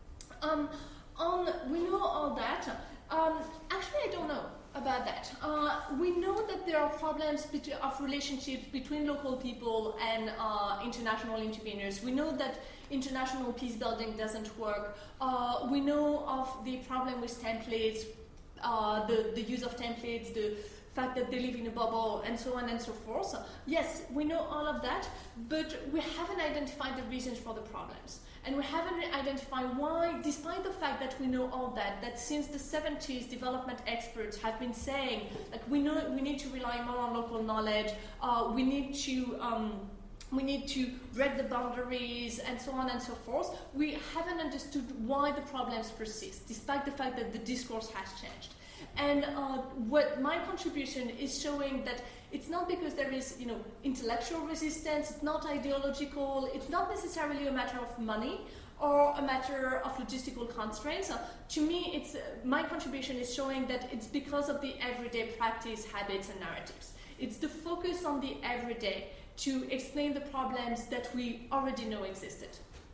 Um, on, we know all that. Um, actually, I don't know about that. Uh, we know that there are problems between, of relationships between local people and uh, international interveners. We know that international peace building doesn't work. Uh, we know of the problem with templates, uh, the, the use of templates, the fact that they live in a bubble, and so on and so forth. So, yes, we know all of that, but we haven't identified the reasons for the problems. And we haven't identified why, despite the fact that we know all that, that since the seventies, development experts have been saying, like, we know we need to rely more on local knowledge, uh, we need to um, we need to break the boundaries, and so on and so forth. We haven't understood why the problems persist, despite the fact that the discourse has changed. And uh, what my contribution is showing that it's not because there is, you know, intellectual resistance, it's not ideological, it's not necessarily a matter of money or a matter of logistical constraints. Uh, to me, it's uh, my contribution is showing that it's because of the everyday practice, habits, and narratives. It's the focus on the everyday to explain the problems that we already know existed.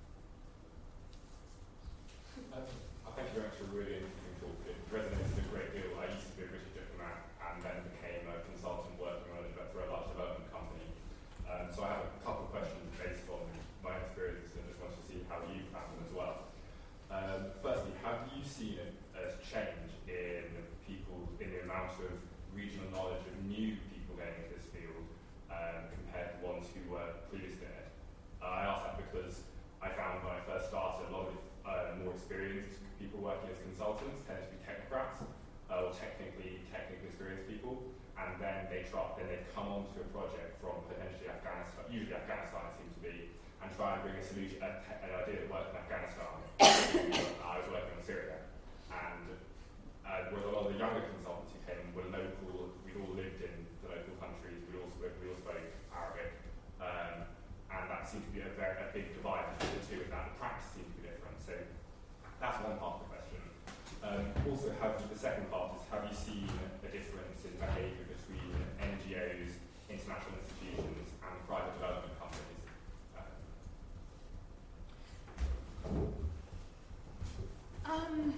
Uh, thank you very much for a really interesting talk. It resonates a great deal. I used to be a British diplomat and then became a consultant working on a, for a large development company. Um, so I have a couple of questions based on my experience and just wanted to see how you found them as well. Um, firstly, have you seen a, a change in people, in the amount of regional knowledge of new people getting into this field um, compared to ones who were previously in it? Uh, I ask that because I found when I first started, a lot of uh, more experienced people working as consultants tend to be technocrats uh, or technically technically experienced people, and then they try, then they come onto a project from potentially Afghanistan, usually Afghanistan it seems to be, and try and bring a solution, a te- an idea that worked in Afghanistan. I was working on Syria, and uh, whereas a lot of the younger consultants who came were local, we'd all lived in the local countries, we all spoke, we all spoke Arabic, um, and that seems to be a very a big divide between the two, and that the practice seems to be different. So that's one part of the question. Um, also, have the second part is, have you seen a difference in behaviour between N G Os, international institutions, and private development companies? Um,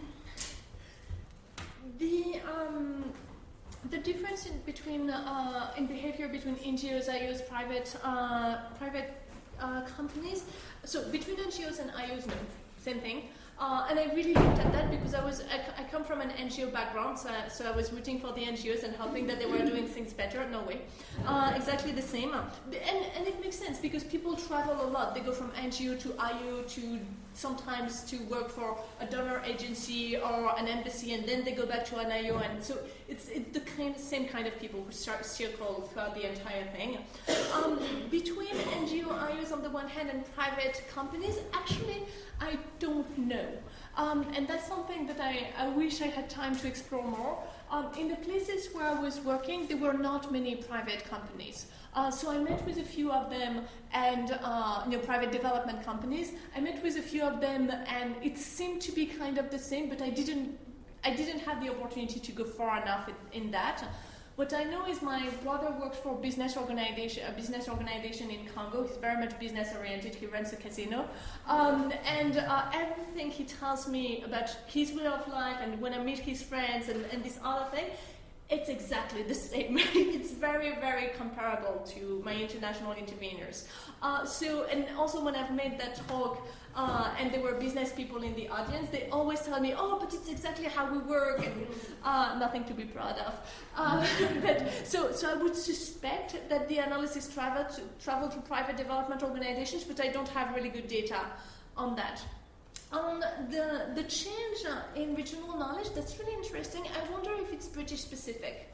the um, the difference in between uh, in behavior between N G Os, I Os, private uh, private uh, companies. So between N G Os and I Os, no, same thing. Uh, and I really looked at that because I was I, I come from an N G O background, so, so I was rooting for the N G Os and hoping that they were doing things better. No way, uh, exactly the same. And and it makes sense because people travel a lot. They go from N G O to I O to sometimes to work for a donor agency or an embassy, and then they go back to an I O. And so it's, it's the kind, same kind of people who start circle throughout the entire thing. Um, between N G O I Os on the one hand and private companies, actually, I don't know. Um, and that's something that I, I wish I had time to explore more. Um, in the places where I was working, there were not many private companies. Uh, so I met with a few of them, and uh, you know, private development companies. I met with a few of them, and it seemed to be kind of the same, but I didn't, I didn't have the opportunity to go far enough in, in that. What I know is my brother works for a business organization, a business organization in Congo. He's very much business oriented. He runs a casino, um, and uh, everything he tells me about his way of life, and when I meet his friends, and, and this other thing, it's exactly the same. It's very, very comparable to my international interveners. Uh, so, and also when I've made that talk, uh, and there were business people in the audience, they always tell me, oh, but it's exactly how we work, and uh, nothing to be proud of. Uh, but so, so I would suspect that the analysis traveled to, traveled to private development organizations, but I don't have really good data on that. On the, the change uh, in regional knowledge, that's really interesting. I wonder if it's British specific,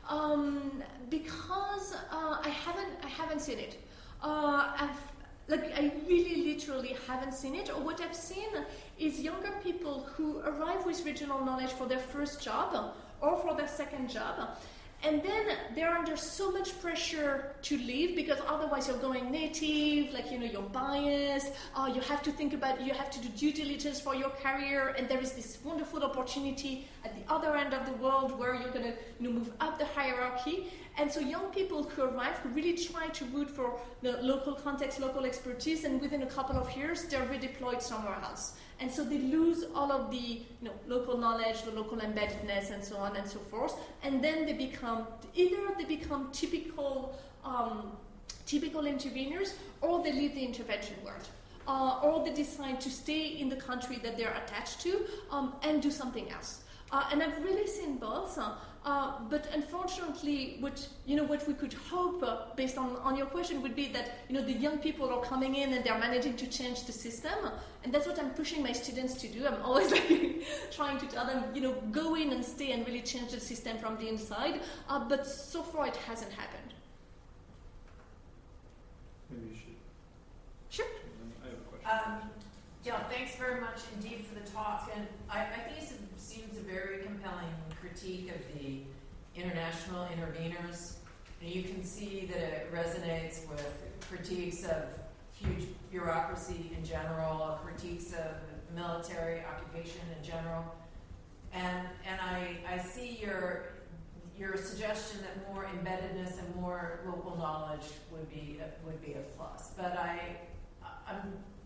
um, because uh, I haven't I haven't seen it. Uh, I've like I really literally haven't seen it. Or what I've seen is younger people who arrive with regional knowledge for their first job or for their second job. And then they're under so much pressure to leave, because otherwise you're going native, like, you know, you're biased, uh, you have to think about, you have to do due diligence for your career, and there is this wonderful opportunity at the other end of the world where you're going to, you know, move up the hierarchy. And so young people who arrive, who really try to root for the local context, local expertise, and within a couple of years, they're redeployed somewhere else. And so they lose all of the, you know, local knowledge, the local embeddedness, and so on and so forth. And then they become, either they become typical, um, typical interveners, or they leave the intervention world. Uh, or they decide to stay in the country that they're attached to um, and do something else. Uh, and I've really seen both. Uh, Uh, but unfortunately, what you know, what we could hope, uh, based on, on your question, would be that you know the young people are coming in and they're managing to change the system, and that's what I'm pushing my students to do. I'm always like trying to tell them, you know, go in and stay and really change the system from the inside. Uh, but so far, it hasn't happened. Maybe you should. Sure. I have a question. Um, yeah, thanks very much indeed for the talk, and I, I think it seems a very compelling critique of the international interveners. And you can see that it resonates with critiques of huge bureaucracy in general, critiques of military occupation in general, and and I, I see your your suggestion that more embeddedness and more local knowledge would be a, would be a plus. But I I'm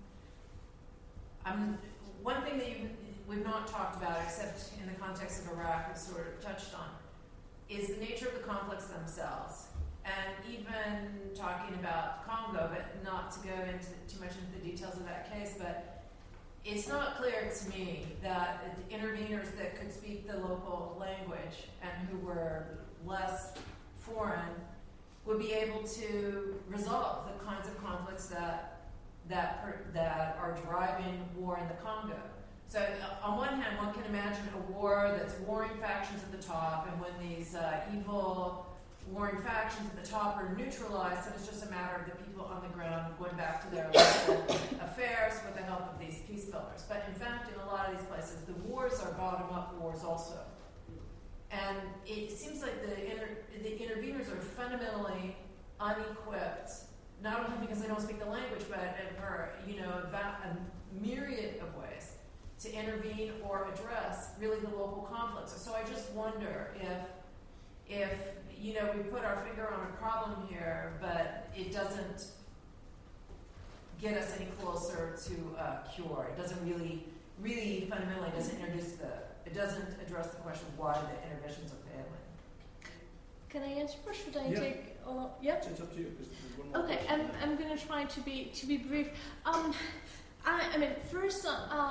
I'm one thing that you we've not talked about, except in the context of Iraq, we sort of touched on, is the nature of the conflicts themselves. And even talking about Congo, but not to go into too much into the details of that case, but it's not clear to me that interveners that could speak the local language and who were less foreign would be able to resolve the kinds of conflicts that that that are driving war in the Congo. So on one hand, one can imagine a war that's warring factions at the top, and when these uh, evil warring factions at the top are neutralized, then it's just a matter of the people on the ground going back to their local affairs with the help of these peace builders. But in fact, in a lot of these places, the wars are bottom-up wars also. And it seems like the, inter- the interveners are fundamentally unequipped, not only because they don't speak the language, but for, you know, a, va- a myriad of ways to intervene or address really the local conflicts. So I just wonder if, if you know, we put our finger on a problem here, but it doesn't get us any closer to a cure. It doesn't really, really fundamentally doesn't introduce the, it doesn't address the question of why the interventions are failing. Can I answer, or should I Yeah. take? Uh, yeah. It's up to you. 'Cause there's one more Okay, question. I'm I'm going to try to be to be brief. Um, I, I mean, first, uh, uh,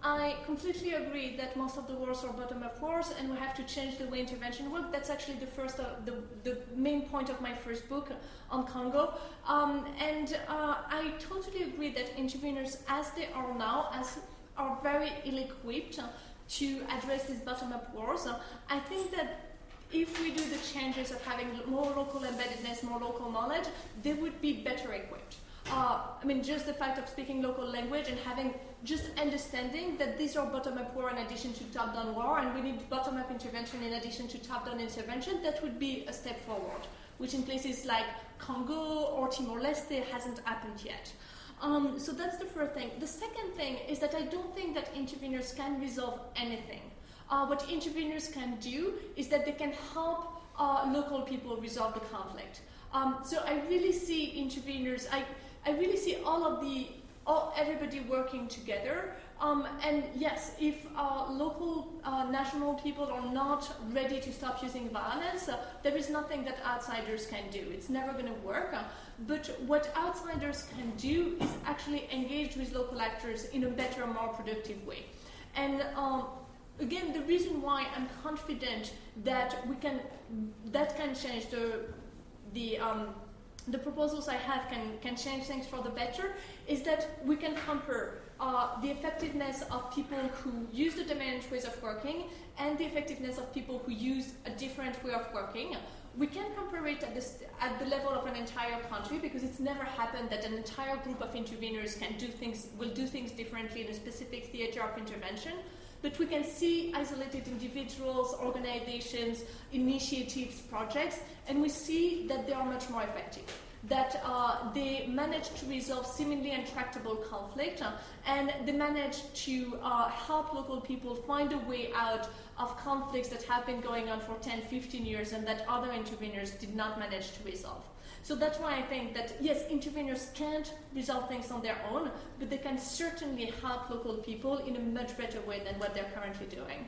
I completely agree that most of the wars are bottom-up wars, and we have to change the way intervention works. That's actually the first, uh, the, the main point of my first book on Congo. Um, and uh, I totally agree that interveners, as they are now, as are very ill-equipped to address these bottom-up wars. I think that if we do the changes of having more local embeddedness, more local knowledge, they would be better equipped. Uh, I mean, just the fact of speaking local language and having just understanding that these are bottom-up war in addition to top-down war, and we need bottom-up intervention in addition to top-down intervention, that would be a step forward, which in places like Congo or Timor-Leste hasn't happened yet. Um, so that's the first thing. The second thing is that I don't think that interveners can resolve anything. Uh, what interveners can do is that they can help uh, local people resolve the conflict. Um, so I really see interveners, I, I really see all of the, all, everybody working together. Um, and yes, if uh, local uh, national people are not ready to stop using violence, uh, there is nothing that outsiders can do. It's never going to work. Uh, but what outsiders can do is actually engage with local actors in a better, more productive way. And um, again, the reason why I'm confident that we can, that can change the, the, um, the proposals I have can, can change things for the better, is that we can compare uh, the effectiveness of people who use the dominant ways of working and the effectiveness of people who use a different way of working. We can compare it at, this, at the level of an entire country, because it's never happened that an entire group of interveners can do things, will do things differently in a specific theater of intervention. But we can see isolated individuals, organizations, initiatives, projects, and we see that they are much more effective, that uh, they manage to resolve seemingly intractable conflict, uh, and they manage to uh, help local people find a way out of conflicts that have been going on for ten, fifteen years and that other interveners did not manage to resolve. So that's why I think that, yes, interveners can't resolve things on their own, but they can certainly help local people in a much better way than what they're currently doing.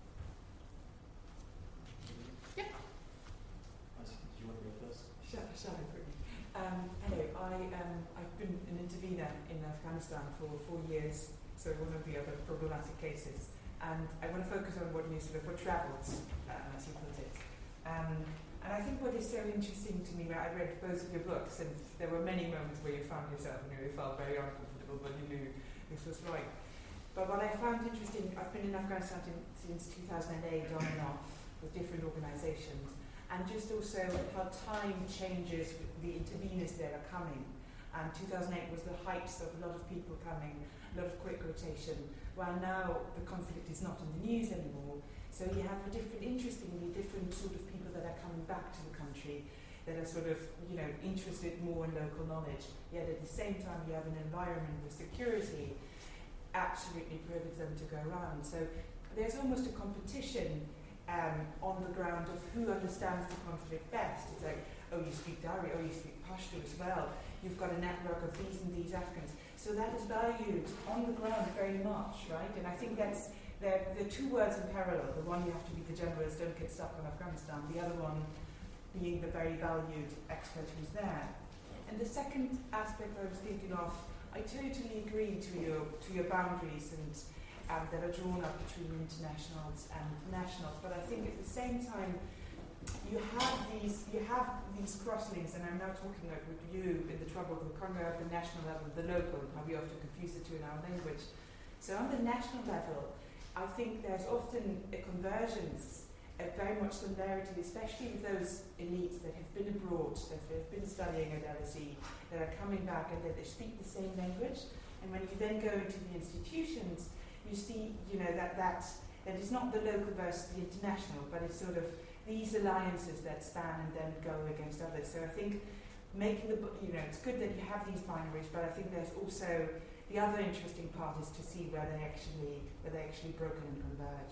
Yeah. Do you want to go first? Shall, shall I quickly? Um, hello, I, um, I've been an intervener in Afghanistan for four years, so one of the other problematic cases. And I want to focus on what you sort of, what travels, um, as you put it. Um, And I think what is so interesting to me, I read both of your books, and there were many moments where you found yourself and you felt very uncomfortable, but you knew this was right. But what I found interesting, I've been in Afghanistan since two thousand eight, on and off, with different organizations, and just also how time changes with the interveners that are coming. And two thousand eight was the heights of a lot of people coming, a lot of quick rotation, while now the conflict is not in the news anymore. So you have a different, interestingly, different sort of people that are coming back to the country, that are sort of, you know, interested more in local knowledge. Yet at the same time, you have an environment where security absolutely prohibits them to go around. So there's almost a competition um, on the ground of who understands the conflict best. It's like, oh, you speak Dari, oh, you speak Pashto as well. You've got a network of these and these Afghans. So that is valued on the ground very much, right? And I think that's They're, they're two words in parallel. The one, you have to be the generalist, don't get stuck on Afghanistan. The other one being the very valued expert who's there. And the second aspect I was thinking of, I totally agree to your to your boundaries and um, that are drawn up between internationals and nationals. But I think at the same time, you have these you have these crosslinks, and I'm now talking like with you in the trouble of the Congo at the national level, the local, how we often confuse the two in our language. So on the national level, I think there's often a convergence, a very much similarity, especially with those elites that have been abroad, that have been studying at L S E, that are coming back and that they speak the same language. And when you then go into the institutions, you see, you know, that that, that it's not the local versus the international, but it's sort of these alliances that stand and then go against others. So I think making the, you know, it's good that you have these binaries, but I think there's also the other interesting part is to see where they actually where they actually broken and converge.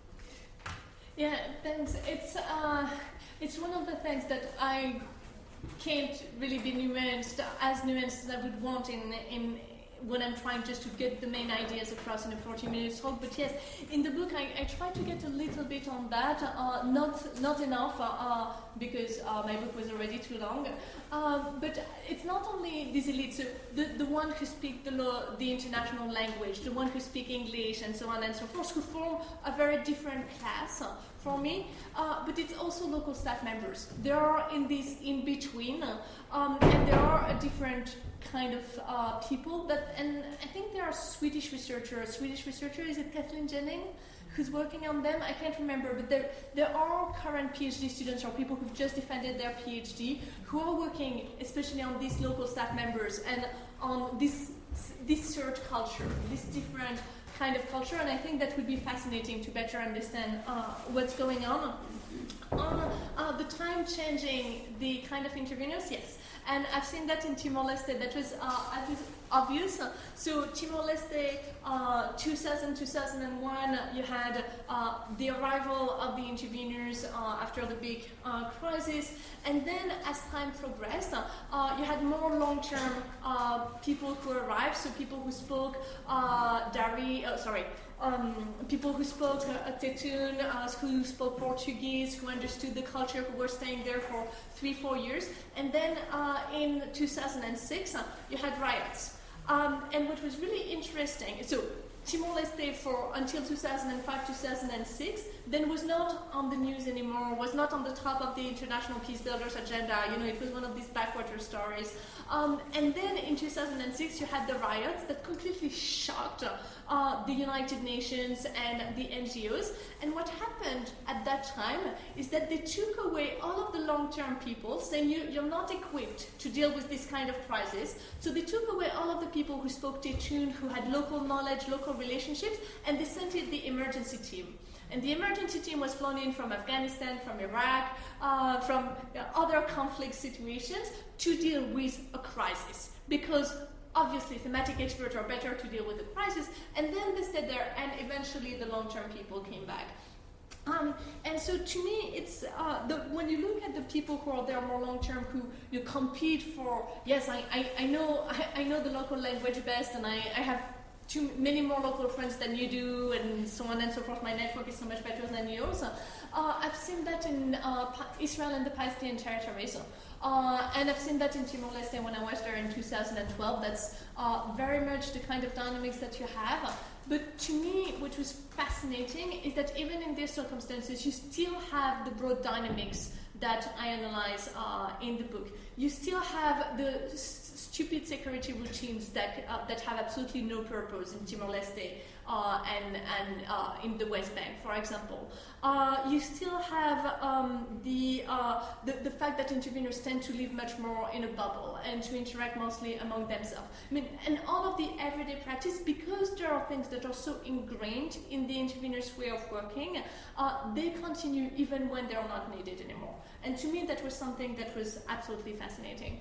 Yeah, thanks. It's uh, it's one of the things that I can't really be nuanced as nuanced as I would want in in when I'm trying just to get the main ideas across in a forty minutes talk. But yes, in the book I, I try to get a little bit on that, uh, not not enough uh, uh, because uh, my book was already too long. Uh, but it's not only these elites, so the, the one who speak the law, the international language, the one who speak English and so on and so forth, who form a very different class uh, for me, uh, but it's also local staff members. There are in this in between, uh, um, and there are a different kind of uh, people that, and I think there are Swedish researchers. Swedish researcher, is it Kathleen Jennings, who's working on them? I can't remember, but there there are current PhD students or people who've just defended their PhD who are working, especially on these local staff members and on this this search culture, this different kind of culture, and I think that would be fascinating to better understand uh, what's going on. On uh, the time changing the kind of interveners, yes. And I've seen that in Timor-Leste. That was, uh, that was obvious. So Timor-Leste, uh, two thousand, two thousand one, you had uh, the arrival of the interveners uh, after the big uh, crisis. And then as time progressed, uh, you had more long-term uh, people who arrived, so people who spoke uh, Dari, uh, sorry, Um, people who spoke uh, Tetun, uh, who spoke Portuguese, who understood the culture, who were staying there for three, four years. And then uh, in two thousand six, uh, you had riots. Um, and what was really interesting, so Timor-Leste for until two thousand five, two thousand six, then was not on the news anymore, was not on the top of the international peace builders agenda. You know, it was one of these backwater stories. Um, and then in two thousand six, you had the riots that completely shocked uh, the United Nations and the N G Os. And what happened at that time is that they took away all of the long-term people, saying you, you're not equipped to deal with this kind of crisis. So they took away all of the people who spoke Tetun, who had local knowledge, local relationships, and they sent in the emergency team. And the emergency team was flown in from Afghanistan, from Iraq, uh, from uh, other conflict situations to deal with a crisis. Because obviously thematic experts are better to deal with the crisis. And then they stayed there, and eventually the long-term people came back. Um, and so to me, it's uh, the, when you look at the people who are there more long-term, who you compete for, yes, I, I, I know I, I know the local language best, and I, I have too many more local friends than you do, and so on and so forth. My network is so much better than yours. Uh, I've seen that in uh, Israel and the Palestinian territories. Uh, and I've seen that in Timor-Leste when I was there in two thousand twelve. That's uh, very much the kind of dynamics that you have. But to me, what was fascinating is that even in these circumstances, you still have the broad dynamics that I analyze uh, in the book. You still have the s- stupid security routines that uh, that have absolutely no purpose in Timor-Leste uh, and and uh, in the West Bank, for example. Uh, you still have um, the, uh, the the fact that interveners tend to live much more in a bubble and to interact mostly among themselves. I mean, and all of the everyday practice, because there are things that are so ingrained in the interveners' way of working, uh, they continue even when they are not needed anymore. And to me, that was something that was absolutely fascinating.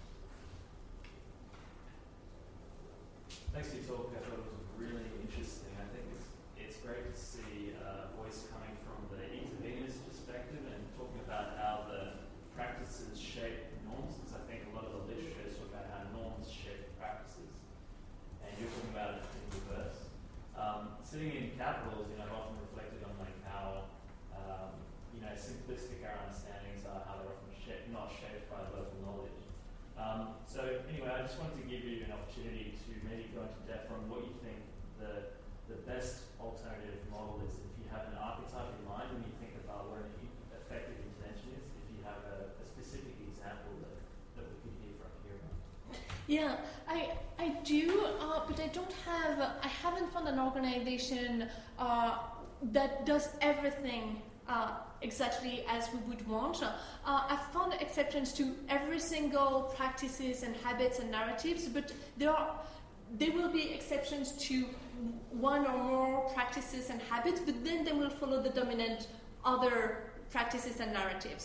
Thanks for your talk. I thought it was really interesting. I think it's it's great to see a voice coming from the intervener's perspective and talking about how the practices shape norms, because I think a lot of the literature is talking about how norms shape practices, and you're talking about it in reverse. Um, sitting in capitals, you know, I've often reflected on like how um, you know simplistic our understandings are, how they're often shaped, not shaped by local knowledge. Um, so anyway, I just wanted to give you an opportunity to maybe go into depth on what you think the the best alternative model is. If you have an archetype in mind when you think about what an effective intervention is, if you have a, a specific example that, that we could hear from here on. Yeah, I I do, uh, but I don't have, I haven't found an organization uh, that does everything Uh, exactly as we would want. Uh, I've found exceptions to every single practices and habits and narratives, but there are there will be exceptions to one or more practices and habits, but then they will follow the dominant other practices and narratives.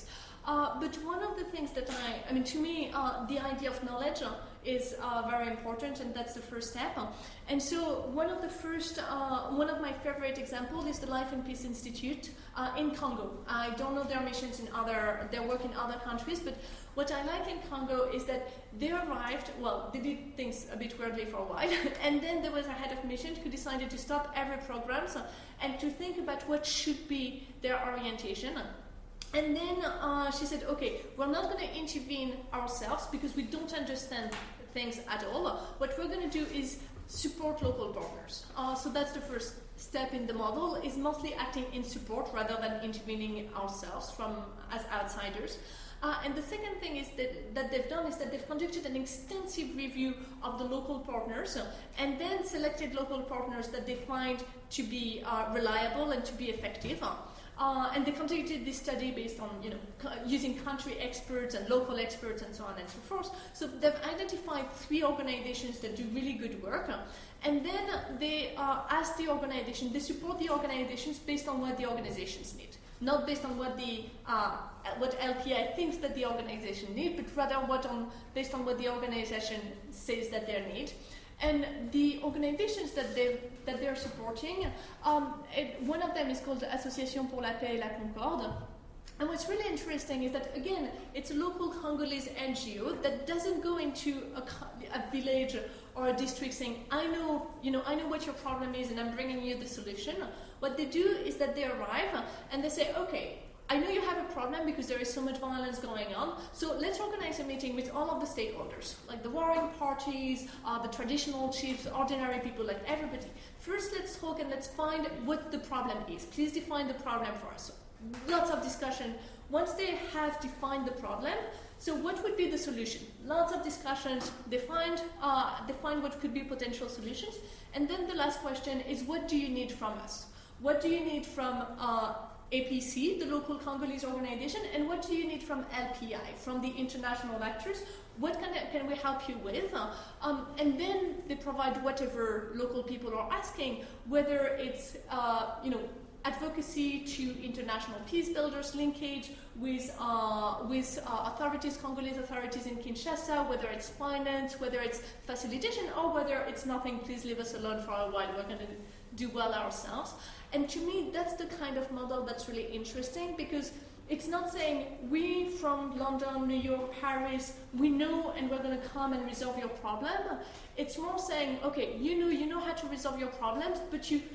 Uh, but one of the things that I, I mean, to me, uh, the idea of knowledge uh, is uh, very important, and that's the first step. And so, one of the first, uh, one of my favorite examples is the Life and Peace Institute uh, in Congo. I don't know their missions in other, their work in other countries, but what I like in Congo is that they arrived, well, they did things a bit weirdly for a while, and then there was a head of mission who decided to stop every program and to think about what should be their orientation. And then uh, she said, okay, we're not going to intervene ourselves because we don't understand things at all. What we're going to do is support local partners. Uh, so that's the first step in the model, is mostly acting in support rather than intervening ourselves from as outsiders. Uh, and the second thing is that, that they've done is that they've conducted an extensive review of the local partners uh, and then selected local partners that they find to be uh, reliable and to be effective. Uh, and they conducted this study based on, you know, co- using country experts and local experts and so on and so forth. So they've identified three organizations that do really good work. Uh, and then they uh, ask the organization, they support the organizations based on what the organizations need. Not based on what the uh, what L P I thinks that the organization need, but rather what on based on what the organization says that they need. And the organizations that they that they're supporting, um, it, one of them is called the Association pour la Paix et la Concorde. And what's really interesting is that, again, it's a local Congolese N G O that doesn't go into a, a village or a district saying, I know, you know, I know what your problem is and I'm bringing you the solution. What they do is that they arrive and they say, okay, I know you have a problem because there is so much violence going on, so let's organize a meeting with all of the stakeholders, like the warring parties, uh, the traditional chiefs, ordinary people, like everybody. First, let's talk and let's find what the problem is. Please define the problem for us. Lots of discussion. Once they have defined the problem, so what would be the solution? Lots of discussions, define, uh, define what could be potential solutions, and then the last question is, what do you need from us? What do you need from uh, A P C, the local Congolese organization, and what do you need from L P I, from the international actors? What can, can we help you with? Uh, um, and then they provide whatever local people are asking, whether it's, uh, you know, advocacy to international peace builders, linkage with uh, with uh, authorities, Congolese authorities in Kinshasa, whether it's finance, whether it's facilitation, or whether it's nothing, please leave us alone for a while, we're going to do well ourselves. And to me, that's the kind of model that's really interesting, because it's not saying we from London, New York, Paris, we know and we're going to come and resolve your problem. It's more saying, okay, you know, you know how to resolve your problems, but you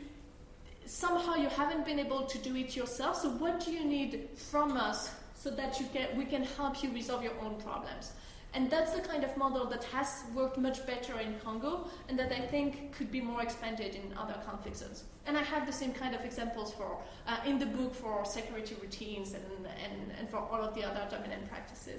somehow you haven't been able to do it yourself. So what do you need from us so that you can we can help you resolve your own problems? And that's the kind of model that has worked much better in Congo, and that I think could be more expanded in other conflict zones. And I have the same kind of examples for uh, in the book for security routines and, and, and for all of the other dominant practices.